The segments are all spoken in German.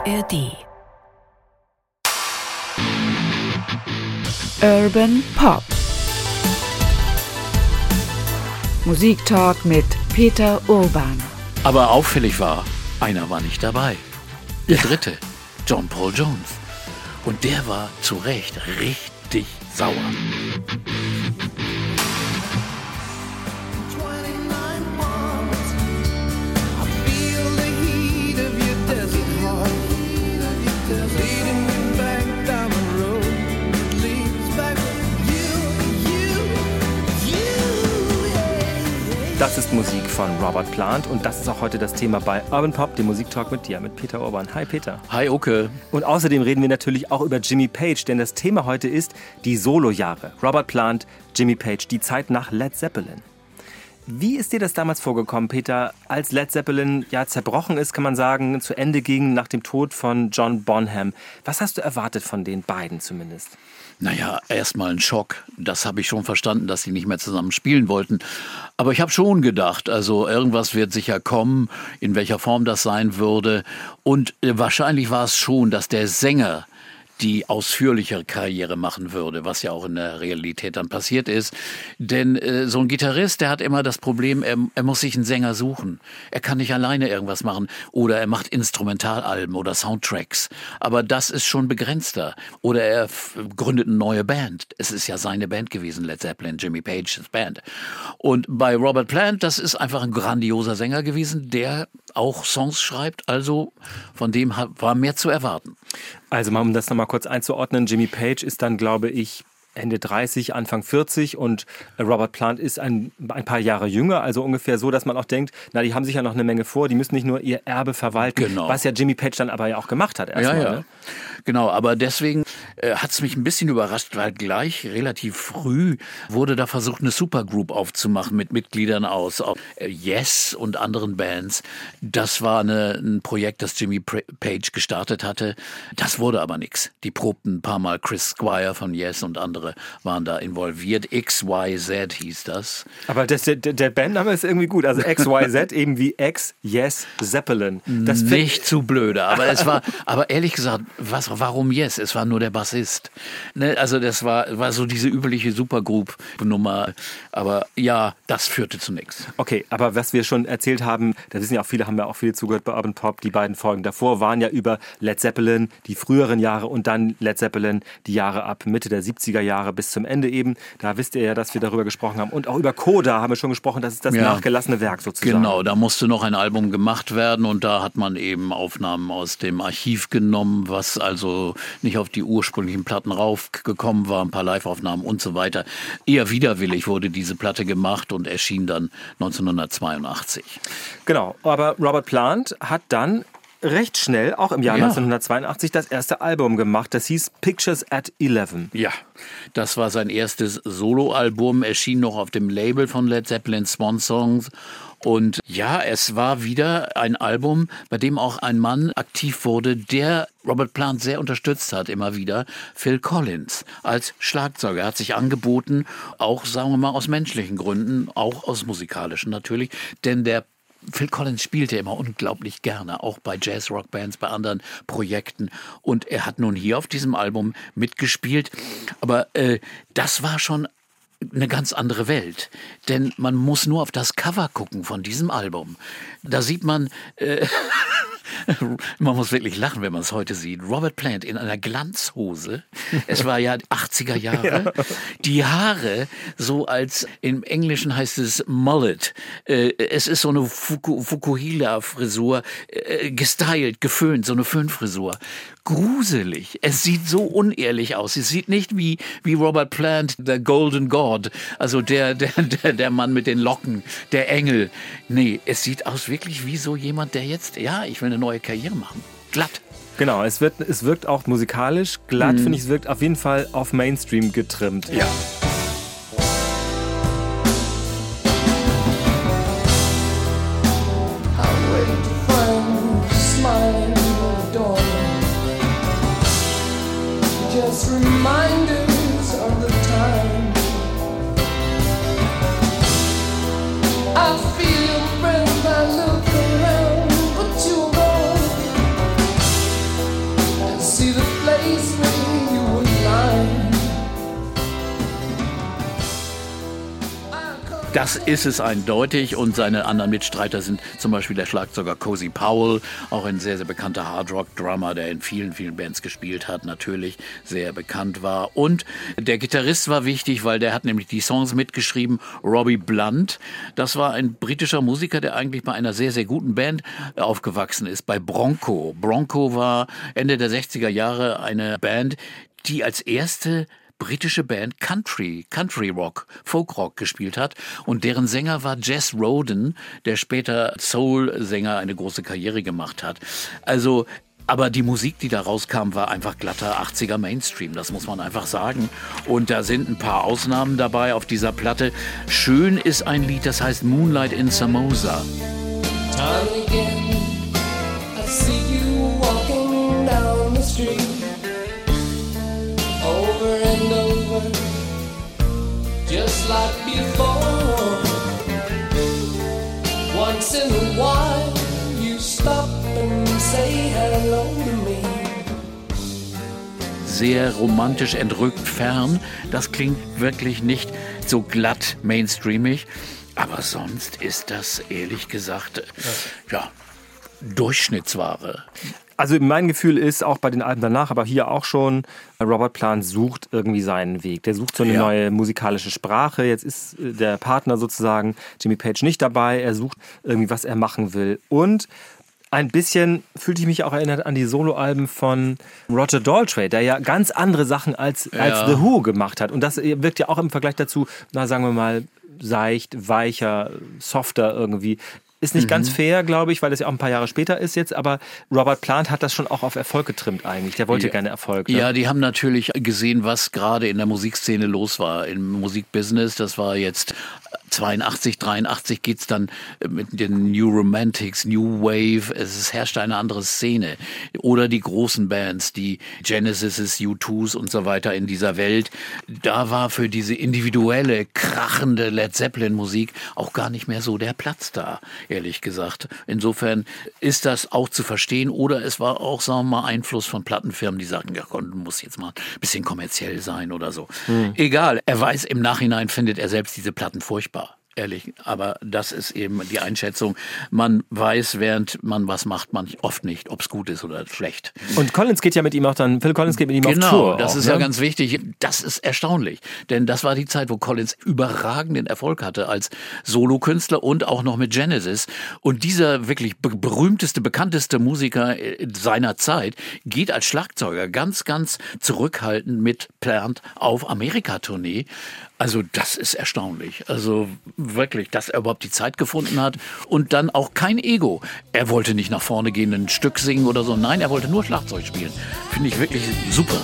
ARD. Urban Pop. Musiktalk mit Peter Urban. Aber auffällig war, einer war nicht dabei. Der dritte, John Paul Jones. Und der war zu Recht richtig sauer. Das ist Musik von Robert Plant und das ist auch heute das Thema bei Urban Pop, dem Musiktalk mit dir, mit Peter Urban. Hi Peter. Hi Uke. Und außerdem reden wir natürlich auch über Jimmy Page, denn das Thema heute ist die Solo-Jahre. Robert Plant, Jimmy Page, die Zeit nach Led Zeppelin. Wie ist dir das damals vorgekommen, Peter, als Led Zeppelin ja zerbrochen ist, kann man sagen, zu Ende ging nach dem Tod von John Bonham? Was hast du erwartet von den beiden zumindest? Naja, erstmal ein Schock. Das habe ich schon verstanden, dass sie nicht mehr zusammen spielen wollten. Aber ich habe schon gedacht, also irgendwas wird sicher kommen, in welcher Form das sein würde. Und wahrscheinlich war es schon, dass der Sänger die ausführlichere Karriere machen würde, was ja auch in der Realität dann passiert ist. Denn so ein Gitarrist, der hat immer das Problem, er muss sich einen Sänger suchen. Er kann nicht alleine irgendwas machen oder er macht Instrumentalalben oder Soundtracks. Aber das ist schon begrenzter. Oder er gründet eine neue Band. Es ist ja seine Band gewesen, Led Zeppelin, Jimmy Page's Band. Und bei Robert Plant, das ist einfach ein grandioser Sänger gewesen, der auch Songs schreibt. Also von dem war mehr zu erwarten. Also mal um das nochmal kurz einzuordnen, Jimmy Page ist dann, glaube ich, Ende 30, Anfang 40 und Robert Plant ist ein paar Jahre jünger, also ungefähr so, dass man auch denkt, na, die haben sicher noch eine Menge vor, die müssen nicht nur ihr Erbe verwalten, genau. Was ja Jimmy Page dann aber ja auch gemacht hat erstmal. Ja. Ne? Genau, aber deswegen hat es mich ein bisschen überrascht, weil gleich relativ früh wurde da versucht, eine Supergroup aufzumachen mit Mitgliedern aus Yes und anderen Bands. Das war ein Projekt, das Jimmy Page gestartet hatte. Das wurde aber nichts. Die probten ein paar Mal, Chris Squire von Yes und andere waren da involviert. XYZ hieß das. Aber der Bandname ist irgendwie gut. Also XYZ eben wie X, Yes, Zeppelin. Das nicht zu blöde. Aber ehrlich gesagt, warum Yes? Es war nur der Bassist. Ne? Also das war so diese übliche Supergroup-Nummer. Aber ja, das führte zu nichts. Okay, aber was wir schon erzählt haben, da wissen ja auch viele, haben ja auch viel zugehört bei Urban Pop. Die beiden Folgen davor waren ja über Led Zeppelin, die früheren Jahre und dann Led Zeppelin, die Jahre ab Mitte der 70er Jahre bis zum Ende eben. Da wisst ihr ja, dass wir darüber gesprochen haben. Und auch über Coda haben wir schon gesprochen. Das ist das nachgelassene Werk sozusagen. Genau, da musste noch ein Album gemacht werden und da hat man eben Aufnahmen aus dem Archiv genommen, was also nicht auf die ursprünglichen Platten raufgekommen war, ein paar Live-Aufnahmen und so weiter. Eher widerwillig wurde diese Platte gemacht und erschien dann 1982. Genau, aber Robert Plant hat dann recht schnell, auch im Jahr 1982, das erste Album gemacht. Das hieß Pictures at 11. Ja, das war sein erstes Soloalbum, erschien noch auf dem Label von Led Zeppelin, Swan Songs. Und ja, es war wieder ein Album, bei dem auch ein Mann aktiv wurde, der Robert Plant sehr unterstützt hat, immer wieder, Phil Collins als Schlagzeuger. Er hat sich angeboten, auch, sagen wir mal, aus menschlichen Gründen, auch aus musikalischen natürlich, denn der Phil Collins spielte immer unglaublich gerne, auch bei Jazz-Rock-Bands, bei anderen Projekten. Und er hat nun hier auf diesem Album mitgespielt. Aber das war schon eine ganz andere Welt. Denn man muss nur auf das Cover gucken von diesem Album. Da sieht man... Man muss wirklich lachen, wenn man es heute sieht. Robert Plant in einer Glanzhose. Es war ja 80er Jahre. Ja. Die Haare, so als im Englischen heißt es Mullet. Es ist so eine Fukuhila-Frisur, gestylt, geföhnt, so eine Föhnfrisur. Gruselig. Es sieht so unehrlich aus. Es sieht nicht wie Robert Plant, der Golden God, also der Mann mit den Locken, der Engel. Nee, es sieht aus wirklich wie so jemand, der jetzt, ich will eine neue Karriere machen. Glatt. Genau, es wirkt auch musikalisch glatt, finde ich, es wirkt auf jeden Fall auf Mainstream getrimmt. Ja. Just reminders of the time I feel your breath, I look around, but you're gone. Das ist es eindeutig und seine anderen Mitstreiter sind zum Beispiel der Schlagzeuger Cozy Powell, auch ein sehr, sehr bekannter Hardrock-Drummer, der in vielen, vielen Bands gespielt hat, natürlich sehr bekannt war. Und der Gitarrist war wichtig, weil der hat nämlich die Songs mitgeschrieben, Robbie Blunt. Das war ein britischer Musiker, der eigentlich bei einer sehr, sehr guten Band aufgewachsen ist, bei Bronco. Bronco war Ende der 60er Jahre eine Band, die als erste britische Band Country Rock, Folk Rock gespielt hat und deren Sänger war Jess Roden, der später Soul-Sänger eine große Karriere gemacht hat. Also, aber die Musik, die da rauskam, war einfach glatter 80er Mainstream, das muss man einfach sagen. Und da sind ein paar Ausnahmen dabei auf dieser Platte. Schön ist ein Lied, das heißt Moonlight in Samosa. Time again, I see you walking down the street. Over and over, just like before. Once in a while, you stop and say hello to me. Sehr romantisch, entrückt, fern. Das klingt wirklich nicht so glatt mainstreamig. Aber sonst ist das, ehrlich gesagt, ja, Durchschnittsware. Also mein Gefühl ist, auch bei den Alben danach, aber hier auch schon, Robert Plant sucht irgendwie seinen Weg. Der sucht so eine neue musikalische Sprache. Jetzt ist der Partner sozusagen, Jimmy Page, nicht dabei. Er sucht irgendwie, was er machen will. Und ein bisschen fühlte ich mich auch erinnert an die Soloalben von Roger Daltrey, der ja ganz andere Sachen als The Who gemacht hat. Und das wirkt ja auch im Vergleich dazu, na sagen wir mal, seicht, weicher, softer irgendwie. Ist nicht ganz fair, glaube ich, weil das ja auch ein paar Jahre später ist jetzt, aber Robert Plant hat das schon auch auf Erfolg getrimmt eigentlich. Der wollte gerne Erfolg. Ne? Ja, die haben natürlich gesehen, was gerade in der Musikszene los war, im Musikbusiness. Das war jetzt 82, 83 geht's dann mit den New Romantics, New Wave. Es herrscht eine andere Szene. Oder die großen Bands, die Genesis, U2s und so weiter in dieser Welt. Da war für diese individuelle, krachende Led Zeppelin Musik auch gar nicht mehr so der Platz da, ehrlich gesagt. Insofern ist das auch zu verstehen. Oder es war auch, sagen wir mal, Einfluss von Plattenfirmen, die sagten, ja komm, muss jetzt mal ein bisschen kommerziell sein oder so. Egal, er weiß, im Nachhinein findet er selbst diese Platten furchtbar. Ehrlich, aber das ist eben die Einschätzung. Man weiß, während man was macht, man oft nicht, ob es gut ist oder schlecht. Und Collins geht ja mit ihm auch dann, Phil Collins geht mit ihm auf Tour. Genau, das auch, ist ja ganz wichtig. Das ist erstaunlich, denn das war die Zeit, wo Collins überragenden Erfolg hatte als Solokünstler und auch noch mit Genesis. Und dieser wirklich berühmteste, bekannteste Musiker seiner Zeit geht als Schlagzeuger ganz, ganz zurückhaltend mit Plant auf Amerika-Tournee. Also das ist erstaunlich. Also wirklich, dass er überhaupt die Zeit gefunden hat und dann auch kein Ego. Er wollte nicht nach vorne gehen, ein Stück singen oder so. Nein, er wollte nur Schlagzeug spielen. Finde ich wirklich super.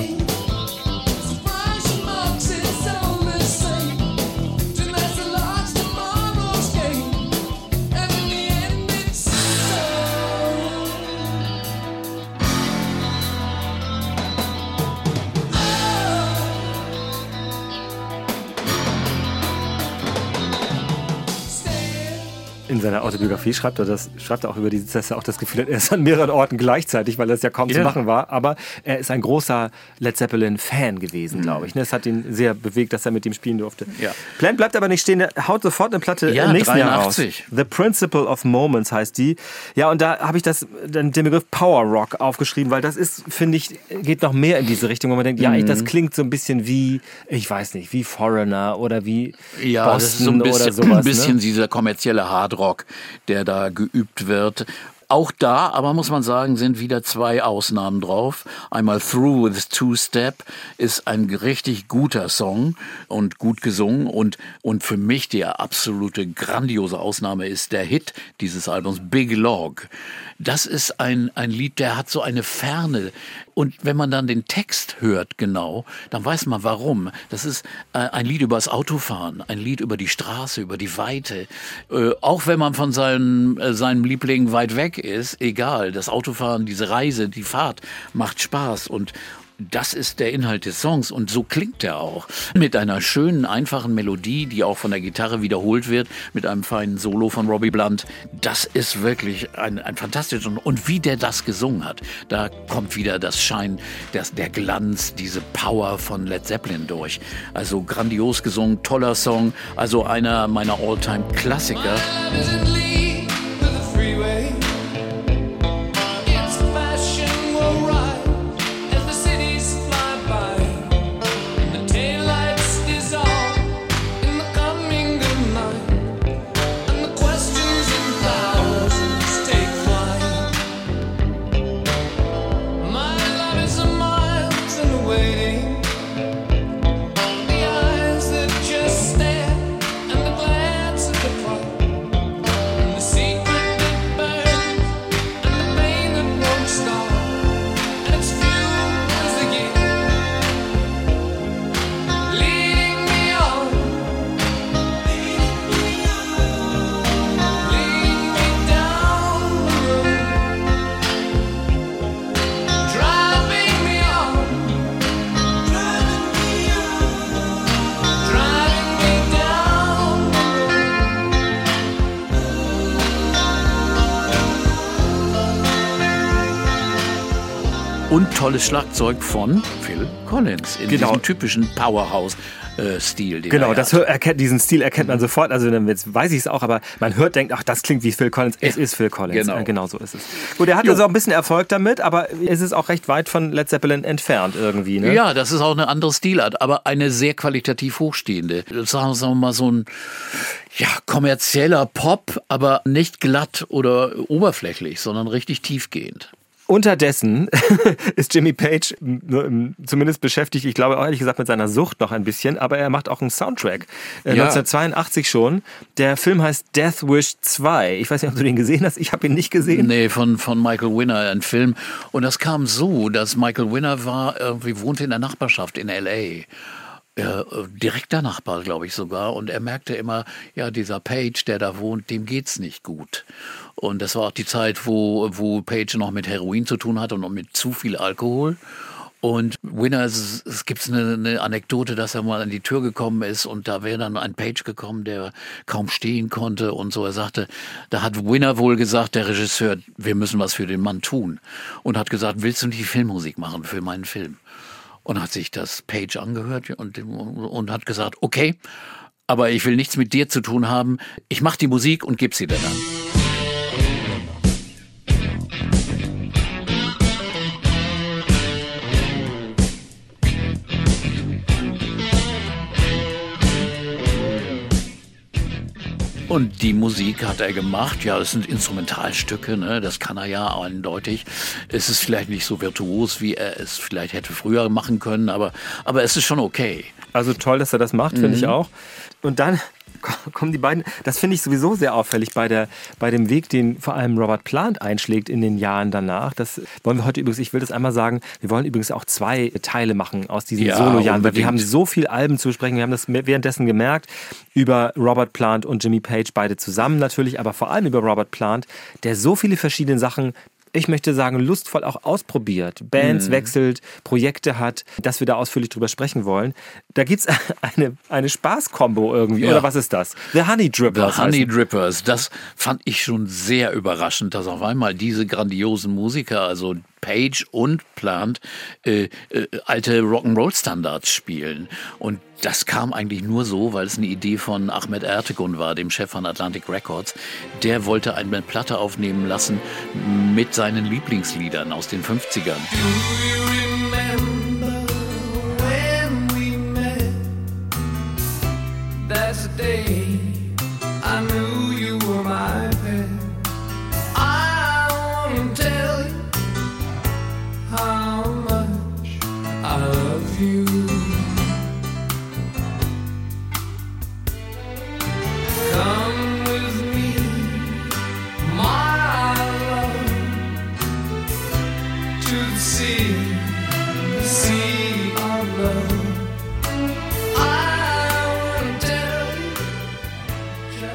In seiner Autobiografie schreibt er auch über die, dass er auch das Gefühl hat, er ist an mehreren Orten gleichzeitig, weil das ja kaum zu machen war. Aber er ist ein großer Led Zeppelin-Fan gewesen, glaube ich. Es hat ihn sehr bewegt, dass er mit ihm spielen durfte. Ja. Plant bleibt aber nicht stehen, er haut sofort eine Platte im nächsten Jahr raus. The Principle of Moments heißt die. Ja, und da habe ich den Begriff Power Rock aufgeschrieben, weil das ist, finde ich, geht noch mehr in diese Richtung, wo man denkt, das klingt so ein bisschen wie, ich weiß nicht, wie Foreigner oder wie Boston das ist so ein bisschen, oder sowas. Ein bisschen dieser kommerzielle Hardrock, der da geübt wird. Auch da, aber muss man sagen, sind wieder zwei Ausnahmen drauf. Einmal Through with Two-Step ist ein richtig guter Song und gut gesungen. Und für mich die absolute grandiose Ausnahme ist der Hit dieses Albums, Big Log. Das ist ein Lied, der hat so eine Ferne. Und wenn man dann den Text hört genau, dann weiß man warum. Das ist ein Lied über das Autofahren, ein Lied über die Straße, über die Weite. Auch wenn man von seinem Liebling weit weg ist, egal. Das Autofahren, diese Reise, die Fahrt macht Spaß. Und das ist der Inhalt des Songs und so klingt er auch. Mit einer schönen, einfachen Melodie, die auch von der Gitarre wiederholt wird, mit einem feinen Solo von Robbie Blunt. Das ist wirklich ein fantastisches. Und wie der das gesungen hat, da kommt wieder das Schein, der Glanz, diese Power von Led Zeppelin durch. Also grandios gesungen, toller Song, also einer meiner All-Time-Klassiker. Und tolles Schlagzeug von Phil Collins in diesem typischen Powerhouse-Stil. Genau, diesen Stil erkennt man sofort. Also jetzt weiß ich es auch, aber man hört, denkt, ach, das klingt wie Phil Collins. Es ist Phil Collins. Genau so ist es. Gut, er hat also auch ein bisschen Erfolg damit, aber es ist auch recht weit von Led Zeppelin entfernt irgendwie. Ne? Ja, das ist auch eine andere Stilart, aber eine sehr qualitativ hochstehende. Sagen wir mal so ein kommerzieller Pop, aber nicht glatt oder oberflächlich, sondern richtig tiefgehend. Unterdessen ist Jimmy Page zumindest beschäftigt, ich glaube auch ehrlich gesagt mit seiner Sucht noch ein bisschen, aber er macht auch einen Soundtrack. 1982 schon. Der Film heißt Death Wish 2. Ich weiß nicht, ob du den gesehen hast. Ich habe ihn nicht gesehen. Nee, von Michael Winner, ein Film. Und das kam so, dass Michael Winner wohnte in der Nachbarschaft in L.A., direkter Nachbar, glaube ich sogar. Und er merkte immer, dieser Page, der da wohnt, dem geht's nicht gut. Und das war auch die Zeit, wo Page noch mit Heroin zu tun hatte und mit zu viel Alkohol. Und Winner, es gibt eine Anekdote, dass er mal an die Tür gekommen ist und da wäre dann ein Page gekommen, der kaum stehen konnte und so. Er sagte, da hat Winner wohl gesagt, der Regisseur, wir müssen was für den Mann tun. Und hat gesagt, willst du nicht die Filmmusik machen für meinen Film? Und hat sich das Page angehört und hat gesagt, okay, aber ich will nichts mit dir zu tun haben. Ich mache die Musik und gebe sie dir dann. Und die Musik hat er gemacht. Ja, es sind Instrumentalstücke, ne? Das kann er ja eindeutig. Es ist vielleicht nicht so virtuos, wie er es vielleicht hätte früher machen können, aber es ist schon okay. Also toll, dass er das macht, finde ich auch. Und dann kommen die beiden, das finde ich sowieso sehr auffällig bei dem Weg, den vor allem Robert Plant einschlägt in den Jahren danach. Das wollen wir heute übrigens, ich will das einmal sagen, wir wollen übrigens auch 2 Teile machen aus diesen Solo-Jahren, weil wir haben so viel Alben zu besprechen, wir haben das währenddessen gemerkt, über Robert Plant und Jimmy Page, beide zusammen natürlich, aber vor allem über Robert Plant, der so viele verschiedene Sachen, ich möchte sagen, lustvoll auch ausprobiert, Bands wechselt, Projekte hat, dass wir da ausführlich drüber sprechen wollen. Da gibt es eine Spaßkombo irgendwie, oder was ist das? The Honey Drippers. The Honey Drippers, das fand ich schon sehr überraschend, dass auf einmal diese grandiosen Musiker, also Page und Plant, alte Rock'n'Roll-Standards spielen. Und das kam eigentlich nur so, weil es eine Idee von Ahmet Ertegun war, dem Chef von Atlantic Records. Der wollte eine Platte aufnehmen lassen mit seinen Lieblingsliedern aus den 50ern.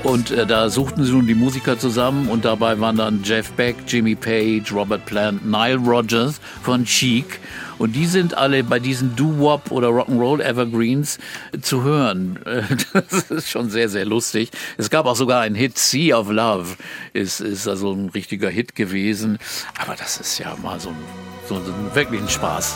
Und da suchten sie nun die Musiker zusammen und dabei waren dann Jeff Beck, Jimmy Page, Robert Plant, Nile Rodgers von Chic. Und die sind alle bei diesen Doo-Wop oder Rock'n'Roll Evergreens zu hören. Das ist schon sehr, sehr lustig. Es gab auch sogar einen Hit, Sea of Love, ist also ein richtiger Hit gewesen. Aber das ist ja mal so wirklich ein Spaß.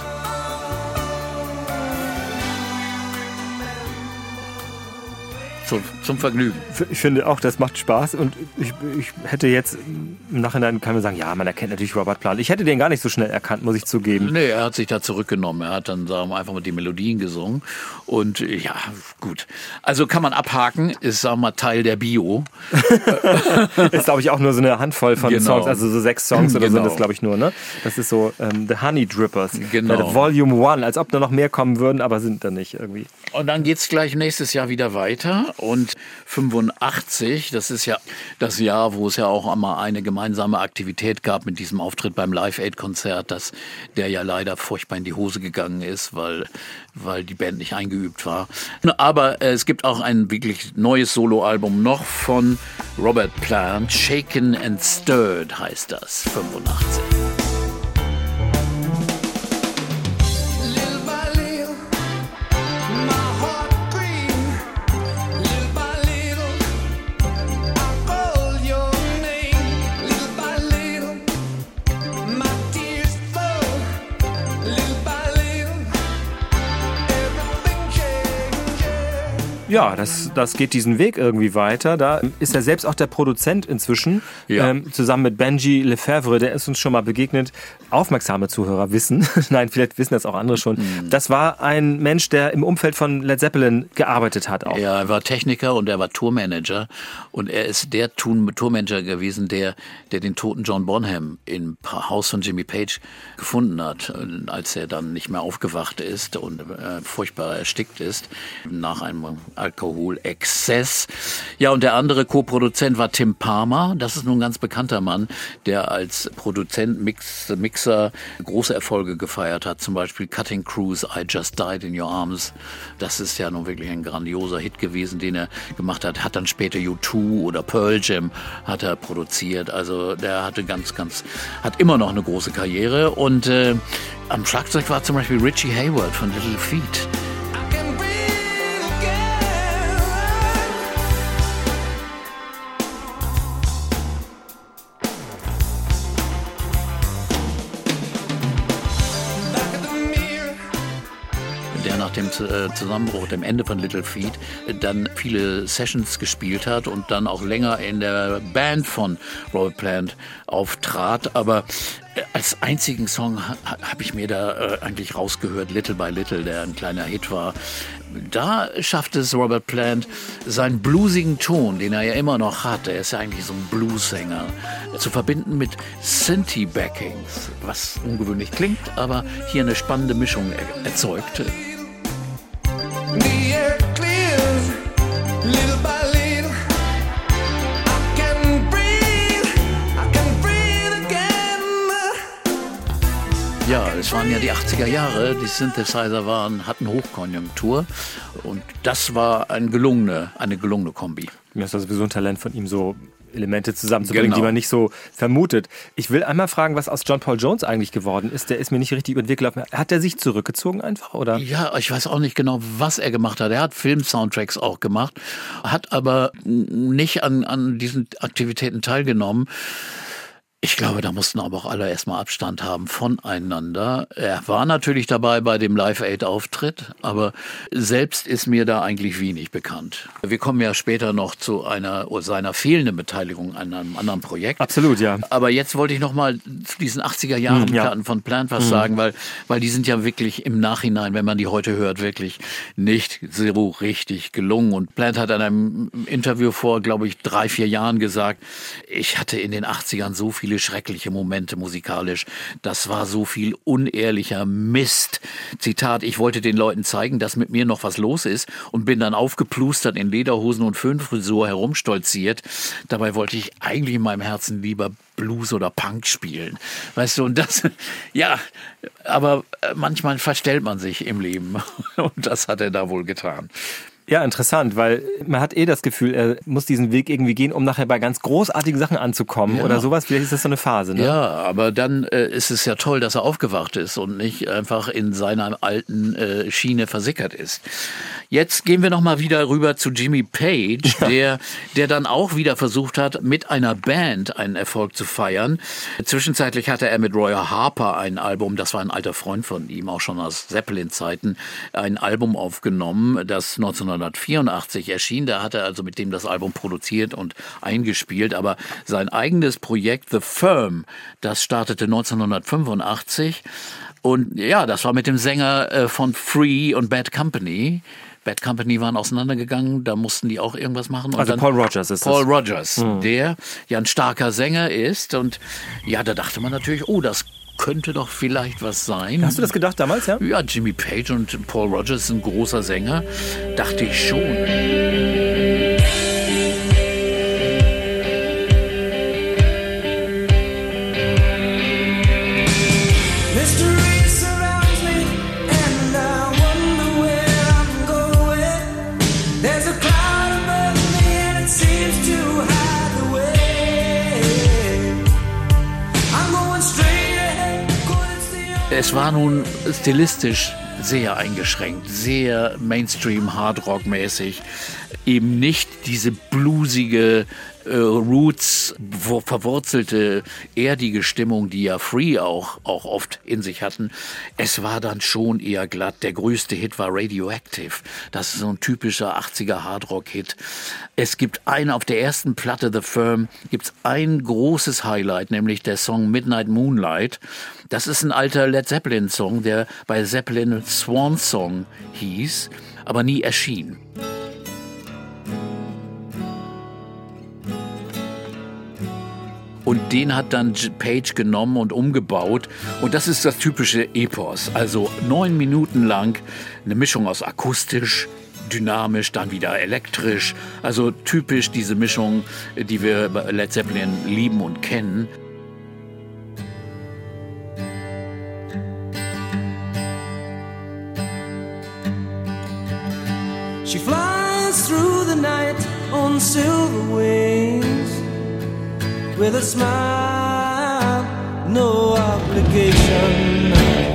Zum Vergnügen. Ich finde auch, das macht Spaß und ich hätte jetzt im Nachhinein, kann man sagen, ja, man erkennt natürlich Robert Plant. Ich hätte den gar nicht so schnell erkannt, muss ich zugeben. Nee, er hat sich da zurückgenommen. Er hat dann sagen wir, einfach mit die Melodien gesungen und ja, gut. Also kann man abhaken, ist, sagen wir mal, Teil der Bio. Ist, glaube ich, auch nur so eine Handvoll von Songs, also so 6 Songs oder so, das glaube ich nur, ne? Das ist so The Honey Drippers. Genau. Volume 1, als ob da noch mehr kommen würden, aber sind da nicht irgendwie. Und dann geht's gleich nächstes Jahr wieder weiter. Und 85, das ist ja das Jahr, wo es ja auch einmal eine gemeinsame Aktivität gab mit diesem Auftritt beim Live-Aid-Konzert, der ja leider furchtbar in die Hose gegangen ist, weil die Band nicht eingeübt war. Aber es gibt auch ein wirklich neues Soloalbum noch von Robert Plant, Shaken and Stirred heißt das, 85. Ja, das geht diesen Weg irgendwie weiter. Da ist er selbst auch der Produzent inzwischen, zusammen mit Benji Lefebvre, der ist uns schon mal begegnet. Aufmerksame Zuhörer wissen, nein, vielleicht wissen das auch andere schon, das war ein Mensch, der im Umfeld von Led Zeppelin gearbeitet hat auch. Ja, er war Techniker und er war Tourmanager und er ist der Tourmanager gewesen, der den toten John Bonham im Haus von Jimmy Page gefunden hat, als er dann nicht mehr aufgewacht ist und furchtbar erstickt ist nach einem Alkoholexzess. Ja, und der andere Co-Produzent war Tim Palmer. Das ist nun ein ganz bekannter Mann, der als Produzent, Mixer große Erfolge gefeiert hat. Zum Beispiel Cutting Cruise, I Just Died in Your Arms. Das ist ja nun wirklich ein grandioser Hit gewesen, den er gemacht hat. Hat dann später U2 oder Pearl Jam hat er produziert. Also der hatte hat immer noch eine große Karriere. Und am Schlagzeug war zum Beispiel Richie Hayward von Little Feat. Nach dem Zusammenbruch, dem Ende von Little Feat, dann viele Sessions gespielt hat und dann auch länger in der Band von Robert Plant auftrat. Aber als einzigen Song habe ich mir da eigentlich rausgehört, Little by Little, der ein kleiner Hit war. Da schaffte es Robert Plant, seinen bluesigen Ton, den er ja immer noch hat, er ist ja eigentlich so ein Blues-Sänger, zu verbinden mit Synthie-Backings, was ungewöhnlich klingt, aber hier eine spannende Mischung erzeugte. Ja, es waren ja die 80er Jahre, die Synthesizer hatten Hochkonjunktur und das war eine gelungene Kombi. Mir ist das sowieso ein Talent von ihm, so Elemente zusammenzubringen, die man nicht so vermutet. Ich will einmal fragen, was aus John Paul Jones eigentlich geworden ist. Der ist mir nicht richtig über den Weg gelaufen. Hat er sich zurückgezogen einfach, oder? Ja, ich weiß auch nicht genau, was er gemacht hat. Er hat Film-Soundtracks auch gemacht, hat aber nicht an diesen Aktivitäten teilgenommen. Ich glaube, da mussten aber auch alle erstmal Abstand haben voneinander. Er war natürlich dabei bei dem Live-Aid-Auftritt, aber selbst ist mir da eigentlich wenig bekannt. Wir kommen ja später noch zu seiner fehlenden Beteiligung an einem anderen Projekt. Absolut, ja. Aber jetzt wollte ich noch mal zu diesen 80er-Jahren-Platten von Plant was sagen, weil die sind ja wirklich im Nachhinein, wenn man die heute hört, wirklich nicht so richtig gelungen. Und Plant hat in einem Interview vor, glaube ich, 3-4 Jahren gesagt, ich hatte in den 80ern so viele schreckliche Momente musikalisch. Das war so viel unehrlicher Mist. Zitat, ich wollte den Leuten zeigen, dass mit mir noch was los ist und bin dann aufgeplustert in Lederhosen und Föhnfrisur herumstolziert. Dabei wollte ich eigentlich in meinem Herzen lieber Blues oder Punk spielen. Weißt du, und das, ja, aber manchmal verstellt man sich im Leben. Und das hat er da wohl getan. Ja, interessant, weil man hat das Gefühl, er muss diesen Weg irgendwie gehen, um nachher bei ganz großartigen Sachen anzukommen oder sowas. Vielleicht ist das so eine Phase, ne? Ja, aber dann ist es ja toll, dass er aufgewacht ist und nicht einfach in seiner alten Schiene versickert ist. Jetzt gehen wir nochmal wieder rüber zu Jimmy Page, der dann auch wieder versucht hat, mit einer Band einen Erfolg zu feiern. Zwischenzeitlich hatte er mit Roy Harper ein Album, das war ein alter Freund von ihm, auch schon aus Zeppelin-Zeiten, ein Album aufgenommen, das 1984 erschien. Da hat er also mit dem das Album produziert und eingespielt. Aber sein eigenes Projekt The Firm, das startete 1985. Und ja, das war mit dem Sänger von Free und Bad Company. Bad Company waren auseinandergegangen, da mussten die auch irgendwas machen. Und also dann Paul Rodgers ist Paul das. Rodgers, der ja ein starker Sänger ist. Und ja, da dachte man natürlich, oh, das könnte doch vielleicht was sein. Hast du das gedacht damals, ja? Ja, Jimmy Page und Paul Rodgers sind ein großer Sänger. Dachte ich schon. Mystery surrounds me, and I wonder where I'm going. There's a cloud above me, and it seems to hide the way. I'm going straight ahead, 'cause it's the Es war nun stilistisch sehr eingeschränkt, sehr Mainstream-Hardrock-mäßig. Eben nicht diese bluesige, Roots, verwurzelte, erdige Stimmung, die ja Free auch oft in sich hatten. Es war dann schon eher glatt. Der größte Hit war Radioactive. Das ist so ein typischer 80er Hardrock-Hit. Es gibt auf der ersten Platte The Firm gibt's ein großes Highlight, nämlich der Song Midnight Moonlight. Das ist ein alter Led Zeppelin-Song, der bei Zeppelin Swan Song hieß, aber nie erschien. Und den hat dann Page genommen und umgebaut. Und das ist das typische Epos. Also 9 Minuten lang eine Mischung aus akustisch, dynamisch, dann wieder elektrisch. Also typisch diese Mischung, die wir bei Led Zeppelin lieben und kennen. She flies through the night on silver wings with a smile, no obligation.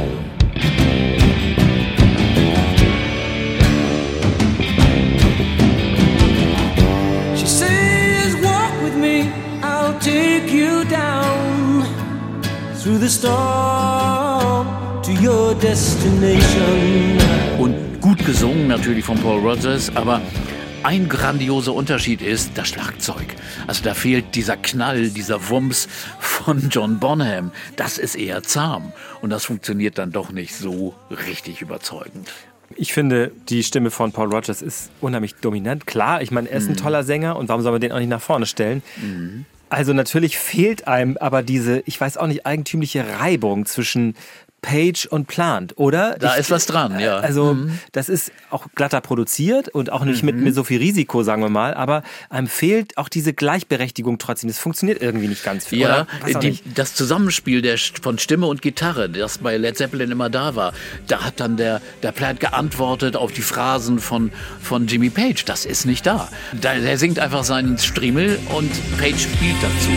She says, walk with me, I'll take you down through the storm to your destination. Und gut gesungen natürlich von Paul Rodgers, aber ein grandioser Unterschied ist das Schlagzeug. Also da fehlt dieser Knall, dieser Wumms von John Bonham. Das ist eher zahm und das funktioniert dann doch nicht so richtig überzeugend. Ich finde, die Stimme von Paul Rodgers ist unheimlich dominant. Klar, ich meine, er ist ein toller Sänger und warum soll man den auch nicht nach vorne stellen? Also natürlich fehlt einem aber diese, ich weiß auch nicht, eigentümliche Reibung zwischen Page und Plant, oder? Da ist was dran, ja. Also das ist auch glatter produziert und auch nicht mit so viel Risiko, sagen wir mal, aber einem fehlt auch diese Gleichberechtigung trotzdem. Das funktioniert irgendwie nicht ganz viel. Ja, oder? Das Zusammenspiel von Stimme und Gitarre, das bei Led Zeppelin immer da war, da hat dann der Plant geantwortet auf die Phrasen von Jimmy Page. Das ist nicht da. Der singt einfach seinen Striemel und Page spielt dazu.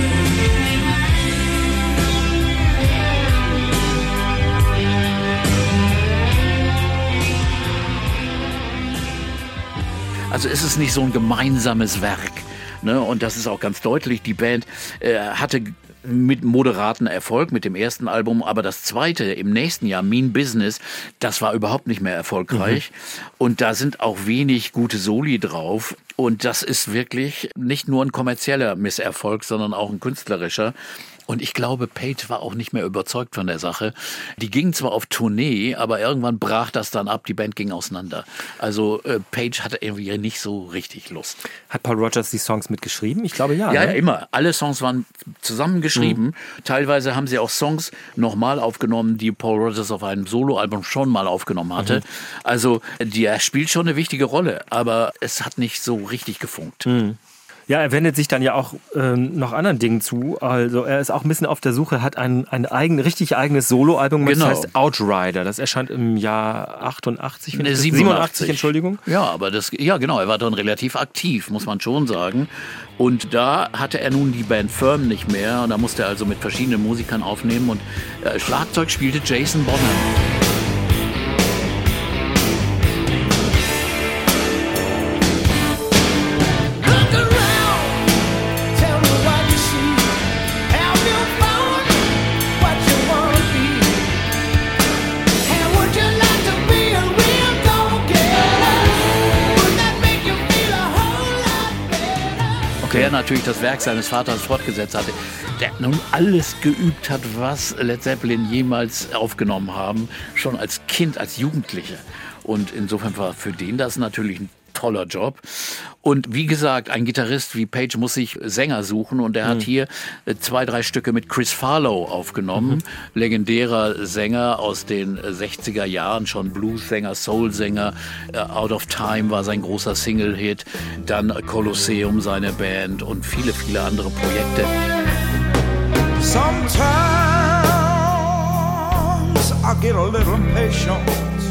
Also ist es nicht so ein gemeinsames Werk. Ne? Und das ist auch ganz deutlich. Die Band hatte mit moderaten Erfolg mit dem ersten Album, aber das zweite im nächsten Jahr, Mean Business, das war überhaupt nicht mehr erfolgreich. Und da sind auch wenig gute Soli drauf. Und das ist wirklich nicht nur ein kommerzieller Misserfolg, sondern auch ein künstlerischer. Und ich glaube, Page war auch nicht mehr überzeugt von der Sache. Die gingen zwar auf Tournee, aber irgendwann brach das dann ab, die Band ging auseinander. Also Page hatte irgendwie nicht so richtig Lust. Hat Paul Rodgers die Songs mitgeschrieben? Ich glaube ja. Ja, ne? immer. Alle Songs waren zusammengeschrieben. Teilweise haben sie auch Songs nochmal aufgenommen, die Paul Rodgers auf einem Soloalbum schon mal aufgenommen hatte. Also er spielt schon eine wichtige Rolle, aber es hat nicht so richtig gefunkt. Ja, er wendet sich dann ja auch noch anderen Dingen zu. Also er ist auch ein bisschen auf der Suche, hat ein richtig eigenes Soloalbum, das heißt Outrider. Das erscheint im Jahr 88, 87, Entschuldigung. Ja, aber genau, er war dann relativ aktiv, muss man schon sagen. Und da hatte er nun die Band Firm nicht mehr und da musste er also mit verschiedenen Musikern aufnehmen und Schlagzeug spielte Jason Bonham. Der natürlich das Werk seines Vaters fortgesetzt hatte, der nun alles geübt hat, was Led Zeppelin jemals aufgenommen haben, schon als Kind, als Jugendlicher. Und insofern war für den das natürlich ein toller Job. Und wie gesagt, ein Gitarrist wie Page muss sich Sänger suchen und er hat hier 2, 3 Stücke mit Chris Farlow aufgenommen. Legendärer Sänger aus den 60er Jahren, schon Blues-Sänger, Soul-Sänger. Out of Time war sein großer Single-Hit. Dann Colosseum, seine Band und viele, viele andere Projekte. Sometimes I get a little impatient,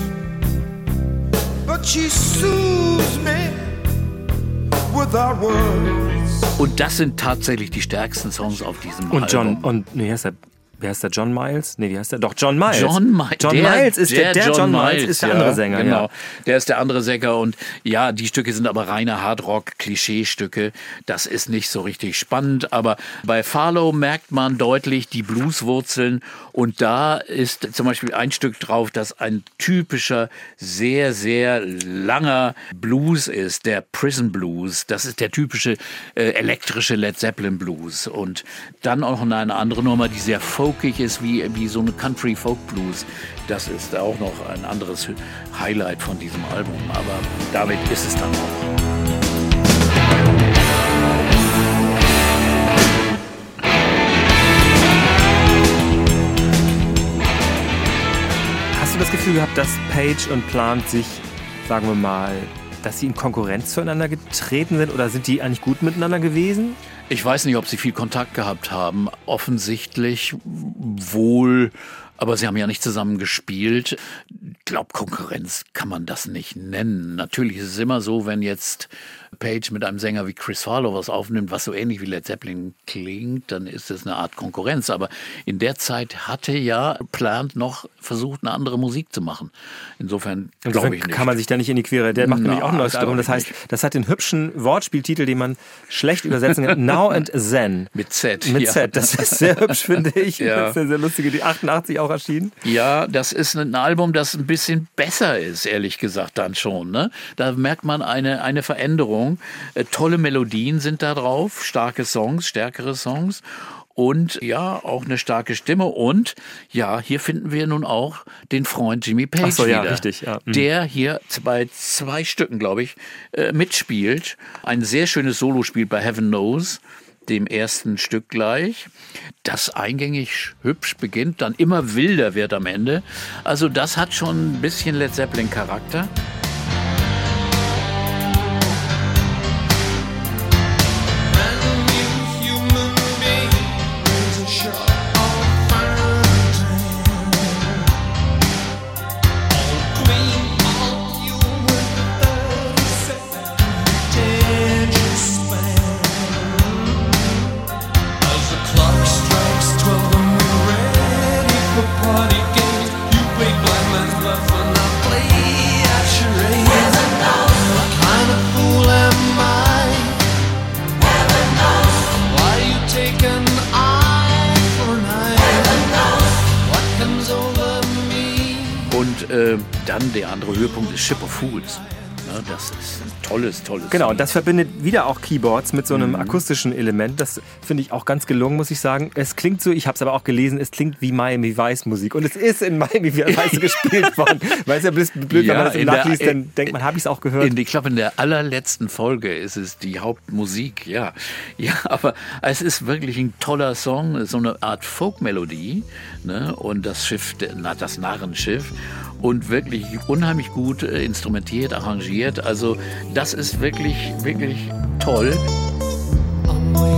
but she soothes me without words. Und das sind tatsächlich die stärksten Songs auf diesem Album. Wer ist der? John Miles? Nee, wie heißt der? Doch, John Miles. John Miles ist der John Miles ist der andere Sänger. Genau, ja. Der ist der andere Sänger und ja, die Stücke sind aber reine Hardrock-Klischee-Stücke. Das ist nicht so richtig spannend, aber bei Farlow merkt man deutlich die Blueswurzeln und da ist zum Beispiel ein Stück drauf, das ein typischer, sehr, sehr langer Blues ist, der Prison Blues. Das ist der typische elektrische Led Zeppelin Blues und dann auch noch eine andere Nummer, die sehr folkig ist, wie so eine Country-Folk-Blues. Das ist auch noch ein anderes Highlight von diesem Album. Aber damit ist es dann auch. Hast du das Gefühl gehabt, dass Page und Plant sich, sagen wir mal, dass sie in Konkurrenz zueinander getreten sind oder sind die eigentlich gut miteinander gewesen? Ich weiß nicht, ob sie viel Kontakt gehabt haben. Offensichtlich wohl, aber sie haben ja nicht zusammen gespielt. Ich glaube, Konkurrenz kann man das nicht nennen. Natürlich ist es immer so, wenn jetzt Page mit einem Sänger wie Chris Farlow was aufnimmt, was so ähnlich wie Led Zeppelin klingt, dann ist es eine Art Konkurrenz. Aber in der Zeit hatte ja Plant noch versucht, eine andere Musik zu machen. Insofern glaube ich nicht. Kann man sich da nicht in die Quere. Der macht nämlich auch ein neues Album. Das heißt, das hat den hübschen Wortspieltitel, den man schlecht übersetzen kann. Now and Then. Mit Z. Mit Z. Das ist sehr hübsch, finde ich. Ja. Das ist eine sehr lustige, die 88 auch erschienen. Ja, das ist ein Album, das ein bisschen besser ist, ehrlich gesagt, dann schon. Ne? Da merkt man eine Veränderung. Tolle Melodien sind da drauf, starke Songs, stärkere Songs und ja, auch eine starke Stimme. Und ja, hier finden wir nun auch den Freund Jimmy Page wieder, ja, richtig, ja. Der hier bei 2 Stücken, glaube ich, mitspielt. Ein sehr schönes Solo spielt bei Heaven Knows, dem ersten Stück gleich, das eingängig hübsch beginnt, dann immer wilder wird am Ende. Also das hat schon ein bisschen Led Zeppelin-Charakter. Dann der andere Höhepunkt ist Ship of Fools. Ja, das ist ein tolles Genau, Lied. und das verbindet wieder auch Keyboards mit so einem akustischen Element. Das finde ich auch ganz gelungen, muss ich sagen. Es klingt so, ich habe es aber auch gelesen, es klingt wie Miami Vice Musik. Und es ist in Miami Vice gespielt worden. Weil es ja blöd, wenn man das nachliest, dann denkt man, habe ich es auch gehört. Ich glaube, in der allerletzten Folge ist es die Hauptmusik, ja. Ja, aber es ist wirklich ein toller Song, so eine Art Folkmelodie, ne? Und das Schiff, das Narrenschiff. Und wirklich unheimlich gut instrumentiert, arrangiert. Also das ist wirklich, wirklich toll.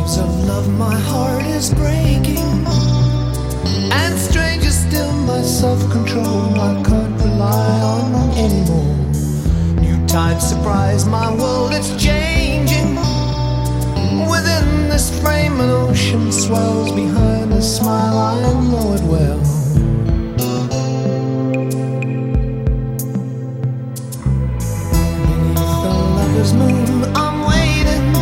waves of love, my heart is breaking. And stranger still, my self-control I can't rely on anymore. New tides surprise my world, it's changing. Within this frame an ocean swells behind a smile, I know it well. Beneath the lover's moon I'm waiting.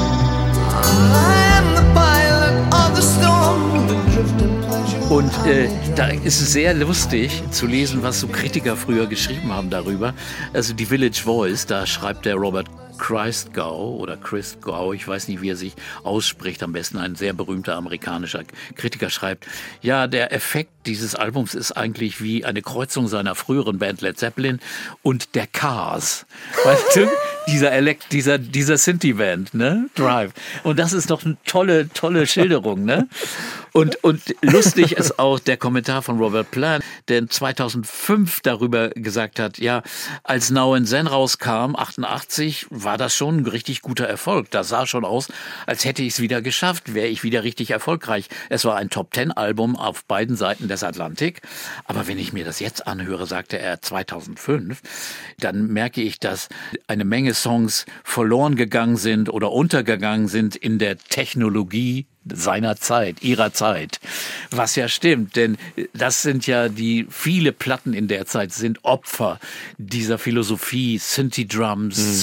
I am the pilot of the storm, the drift and pleasure. Und da ist es sehr lustig zu lesen, was so Kritiker früher geschrieben haben darüber. Also die Village Voice, da schreibt der Robert Christgau oder Christgau, ich weiß nicht, wie er sich ausspricht, am besten ein sehr berühmter amerikanischer Kritiker schreibt, ja, der Effekt dieses Albums ist eigentlich wie eine Kreuzung seiner früheren Band Led Zeppelin und der Cars. Weißt du? Dieser Synthie-Band, ne? Drive. Und das ist doch eine tolle Schilderung, ne? Und lustig ist auch der Kommentar von Robert Plant, der 2005 darüber gesagt hat, ja, als Now and Then rauskam, 88, war das schon ein richtig guter Erfolg. Das sah schon aus, als hätte ich es wieder geschafft, wäre ich wieder richtig erfolgreich. Es war ein Top-10-Album auf beiden Seiten des Atlantik. Aber wenn ich mir das jetzt anhöre, sagte er 2005, dann merke ich, dass eine Menge Songs verloren gegangen sind oder untergegangen sind in der Technologie seiner Zeit, ihrer Zeit. Was ja stimmt, denn das sind ja viele Platten in der Zeit sind Opfer dieser Philosophie, Synthie-Drums,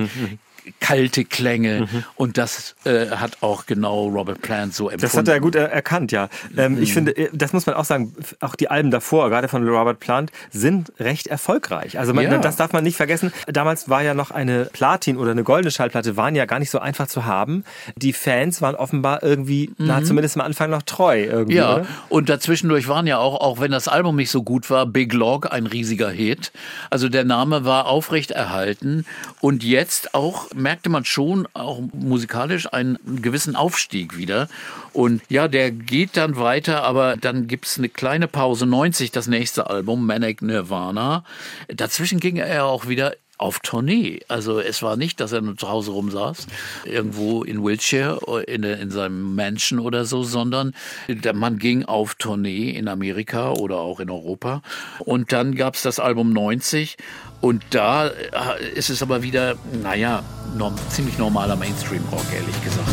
kalte Klänge und das hat auch genau Robert Plant so empfunden. Das hat er gut erkannt, ja. Ich finde, das muss man auch sagen, auch die Alben davor, gerade von Robert Plant, sind recht erfolgreich. Also das darf man nicht vergessen. Damals war ja noch eine Platin- oder eine goldene Schallplatte, waren ja gar nicht so einfach zu haben. Die Fans waren offenbar irgendwie, zumindest am Anfang noch treu irgendwie, ja, oder? Und dazwischendurch waren ja auch wenn das Album nicht so gut war, Big Log ein riesiger Hit. Also der Name war aufrechterhalten und jetzt auch merkte man schon auch musikalisch einen gewissen Aufstieg wieder. Und ja, der geht dann weiter, aber dann gibt's eine kleine Pause, 90 das nächste Album, Manic Nirvana. Dazwischen ging er auch wieder auf Tournee. Also es war nicht, dass er nur zu Hause rumsaß, irgendwo in Wiltshire, in seinem Mansion oder so, sondern man ging auf Tournee in Amerika oder auch in Europa. Und dann gab's das Album 90 und da ist es aber wieder, ziemlich normaler Mainstream-Rock, ehrlich gesagt.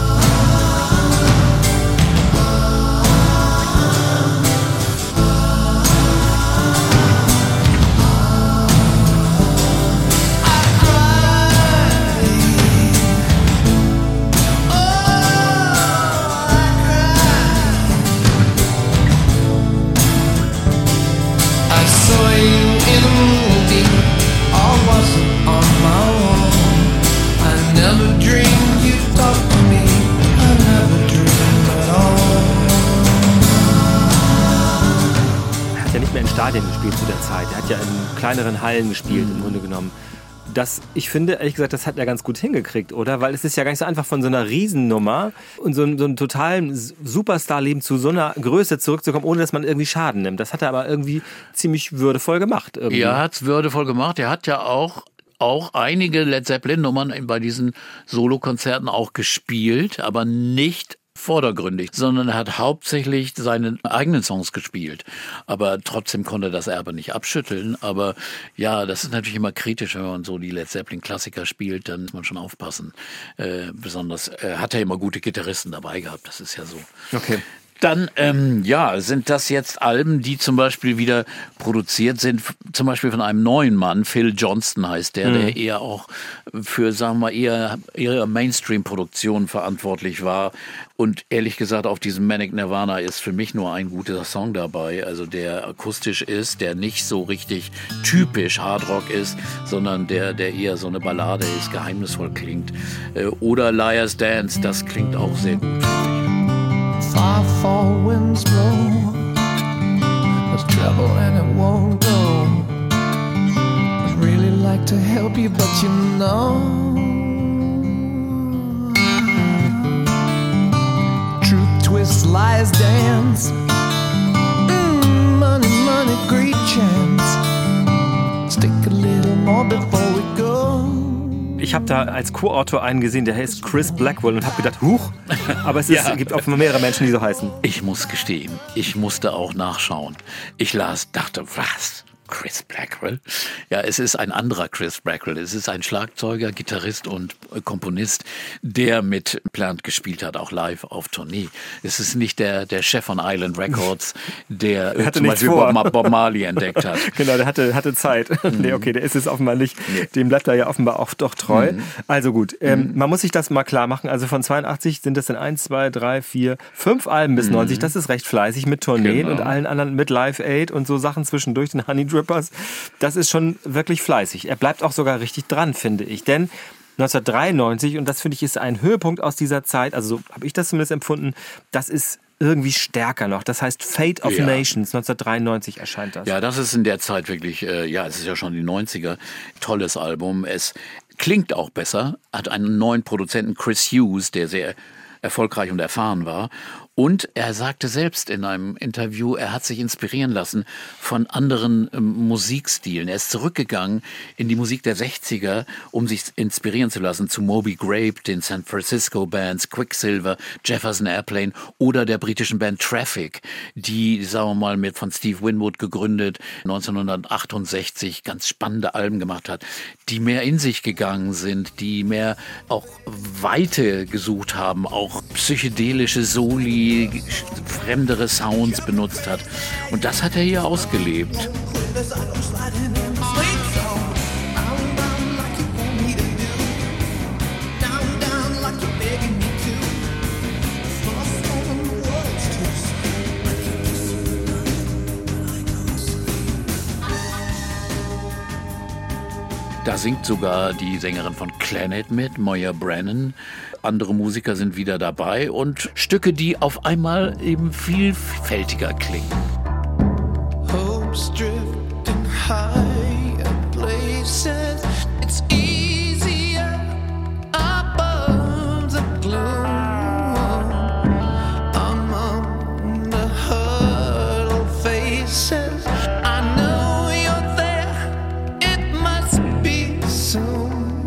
Stadien gespielt zu der Zeit. Er hat ja in kleineren Hallen gespielt, im Grunde genommen. Ich finde, ehrlich gesagt, das hat er ganz gut hingekriegt, oder? Weil es ist ja gar nicht so einfach, von so einer Riesennummer und so einem totalen Superstar-Leben zu so einer Größe zurückzukommen, ohne dass man irgendwie Schaden nimmt. Das hat er aber irgendwie ziemlich würdevoll gemacht. Irgendwie. Ja, er hat es würdevoll gemacht. Er hat ja auch einige Led Zeppelin-Nummern bei diesen Solokonzerten auch gespielt, aber nicht vordergründig, sondern er hat hauptsächlich seine eigenen Songs gespielt. Aber trotzdem konnte das Erbe nicht abschütteln. Aber ja, das ist natürlich immer kritisch, wenn man so die Led Zeppelin-Klassiker spielt, dann muss man schon aufpassen. Besonders hat er immer gute Gitarristen dabei gehabt, das ist ja so. Okay. Dann, sind das jetzt Alben, die zum Beispiel wieder produziert sind, zum Beispiel von einem neuen Mann, Phil Johnston heißt der eher auch für, sagen wir mal, eher Mainstream-Produktionen verantwortlich war. Und ehrlich gesagt, auf diesem Manic Nirvana ist für mich nur ein guter Song dabei, also der akustisch ist, der nicht so richtig typisch Hardrock ist, sondern der eher so eine Ballade ist, geheimnisvoll klingt. Oder Liar's Dance, das klingt auch sehr gut. Far fall winds blow, there's trouble and it won't go. I'd really like to help you, but you know, truth twists, lies dance. Money, money, greed chance. Stick a little more before we go. Ich habe da als Co-Autor einen gesehen, der heißt Chris Blackwell und habe gedacht, huch, aber es gibt offenbar mehrere Menschen, die so heißen. Ich muss gestehen, ich musste auch nachschauen. Ich dachte, was? Chris Blackwell? Ja, es ist ein anderer Chris Blackwell. Es ist ein Schlagzeuger, Gitarrist und Komponist, der mit Plant gespielt hat, auch live auf Tournee. Es ist nicht der Chef von Island Records, der zum Beispiel Bob Marley entdeckt hat. Genau, der hatte Zeit. Nee, okay, der ist es offenbar nicht. Nee. Dem bleibt er ja offenbar auch doch treu. Also gut, man muss sich das mal klar machen. Also von 82 sind das dann 1, 2, 3, 4, 5 Alben bis 90. Das ist recht fleißig mit Tourneen und allen anderen mit Live Aid und so Sachen zwischendurch, den Honey Drippers. Das ist schon wirklich fleißig. Er bleibt auch sogar richtig dran, finde ich. Denn 1993, und das finde ich ist ein Höhepunkt aus dieser Zeit, also so habe ich das zumindest empfunden, das ist irgendwie stärker noch. Das heißt Fate of Nations, 1993 erscheint das. Ja, das ist in der Zeit wirklich, es ist ja schon die 90er, tolles Album. Es klingt auch besser, hat einen neuen Produzenten, Chris Hughes, der sehr erfolgreich und erfahren war. Und er sagte selbst in einem Interview, er hat sich inspirieren lassen von anderen Musikstilen. Er ist zurückgegangen in die Musik der 60er, um sich inspirieren zu lassen zu Moby Grape, den San Francisco Bands, Quicksilver, Jefferson Airplane oder der britischen Band Traffic, die, sagen wir mal, von Steve Winwood gegründet, 1968 ganz spannende Alben gemacht hat, die mehr in sich gegangen sind, die mehr auch Weite gesucht haben, auch psychedelische Soli, fremdere Sounds benutzt hat. Und das hat er hier ausgelebt. Da singt sogar die Sängerin von Clannad mit, Moya Brennan. Andere Musiker sind wieder dabei und Stücke, die auf einmal eben vielfältiger klingen. Hopes drifting high at places. It's easier above the gloom. Among the huddled faces, I know you're there. It must be soon.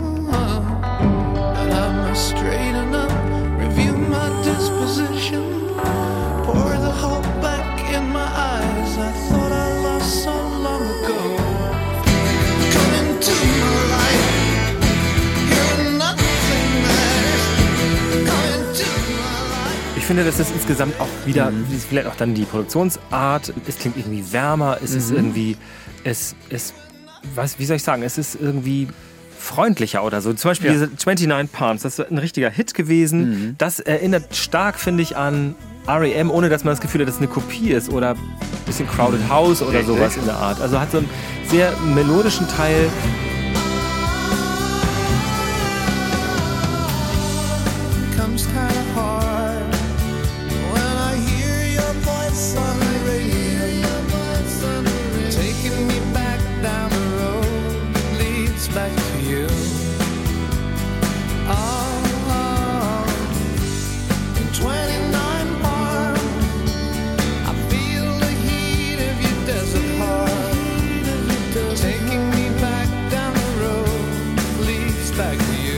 But I must straighten up, review my disposition, pour the hope back in my eyes. I thought I lost so long ago. Come into my life, you're nothing matters. Come into my life. Ich finde, das ist insgesamt auch wieder, vielleicht auch dann die Produktionsart, es klingt irgendwie wärmer, es ist irgendwie, wie soll ich sagen, es ist irgendwie freundlicher oder so. Zum Beispiel diese 29 Palms, das ist ein richtiger Hit gewesen. Das erinnert stark, finde ich, an R.E.M., ohne dass man das Gefühl hat, dass es eine Kopie ist oder ein bisschen Crowded House oder sowas in der Art. Also hat so einen sehr melodischen Teil. Comes kinda hard when I hear your voice on the radio, taking me back down the road that leads back to you. Oh, 29 Palms, I feel the heat of your desert heart, taking me back down the road that leads back to you.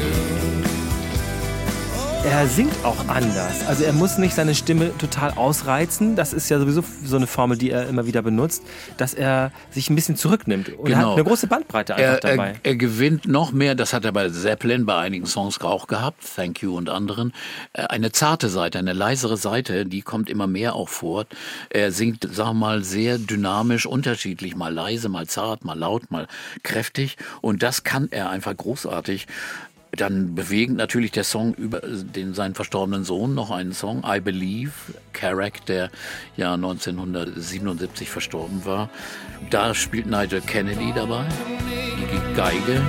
Er singt auch anders. Also er muss nicht seine Stimme total ausreizen. Das ist ja sowieso so eine Formel, die er immer wieder benutzt, dass er sich ein bisschen zurücknimmt. Und er hat eine große Bandbreite einfach dabei. Er gewinnt noch mehr, das hat er bei Zeppelin bei einigen Songs auch gehabt, Thank You und anderen, eine zarte Seite, eine leisere Seite, die kommt immer mehr auch vor. Er singt, sagen wir mal, sehr dynamisch, unterschiedlich, mal leise, mal zart, mal laut, mal kräftig und das kann er einfach großartig. Dann bewegend natürlich der Song über seinen verstorbenen Sohn, noch einen Song, I Believe, Carrack, der ja 1977 verstorben war. Da spielt Nigel Kennedy dabei, die Geige.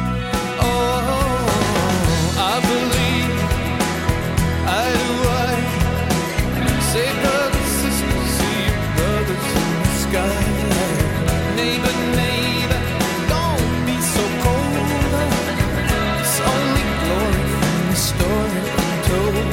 I believe I do I say brothers, sisters, see your brothers in the sky. Neighbor, neighbor, don't be so cold. It's only glory from the story untold.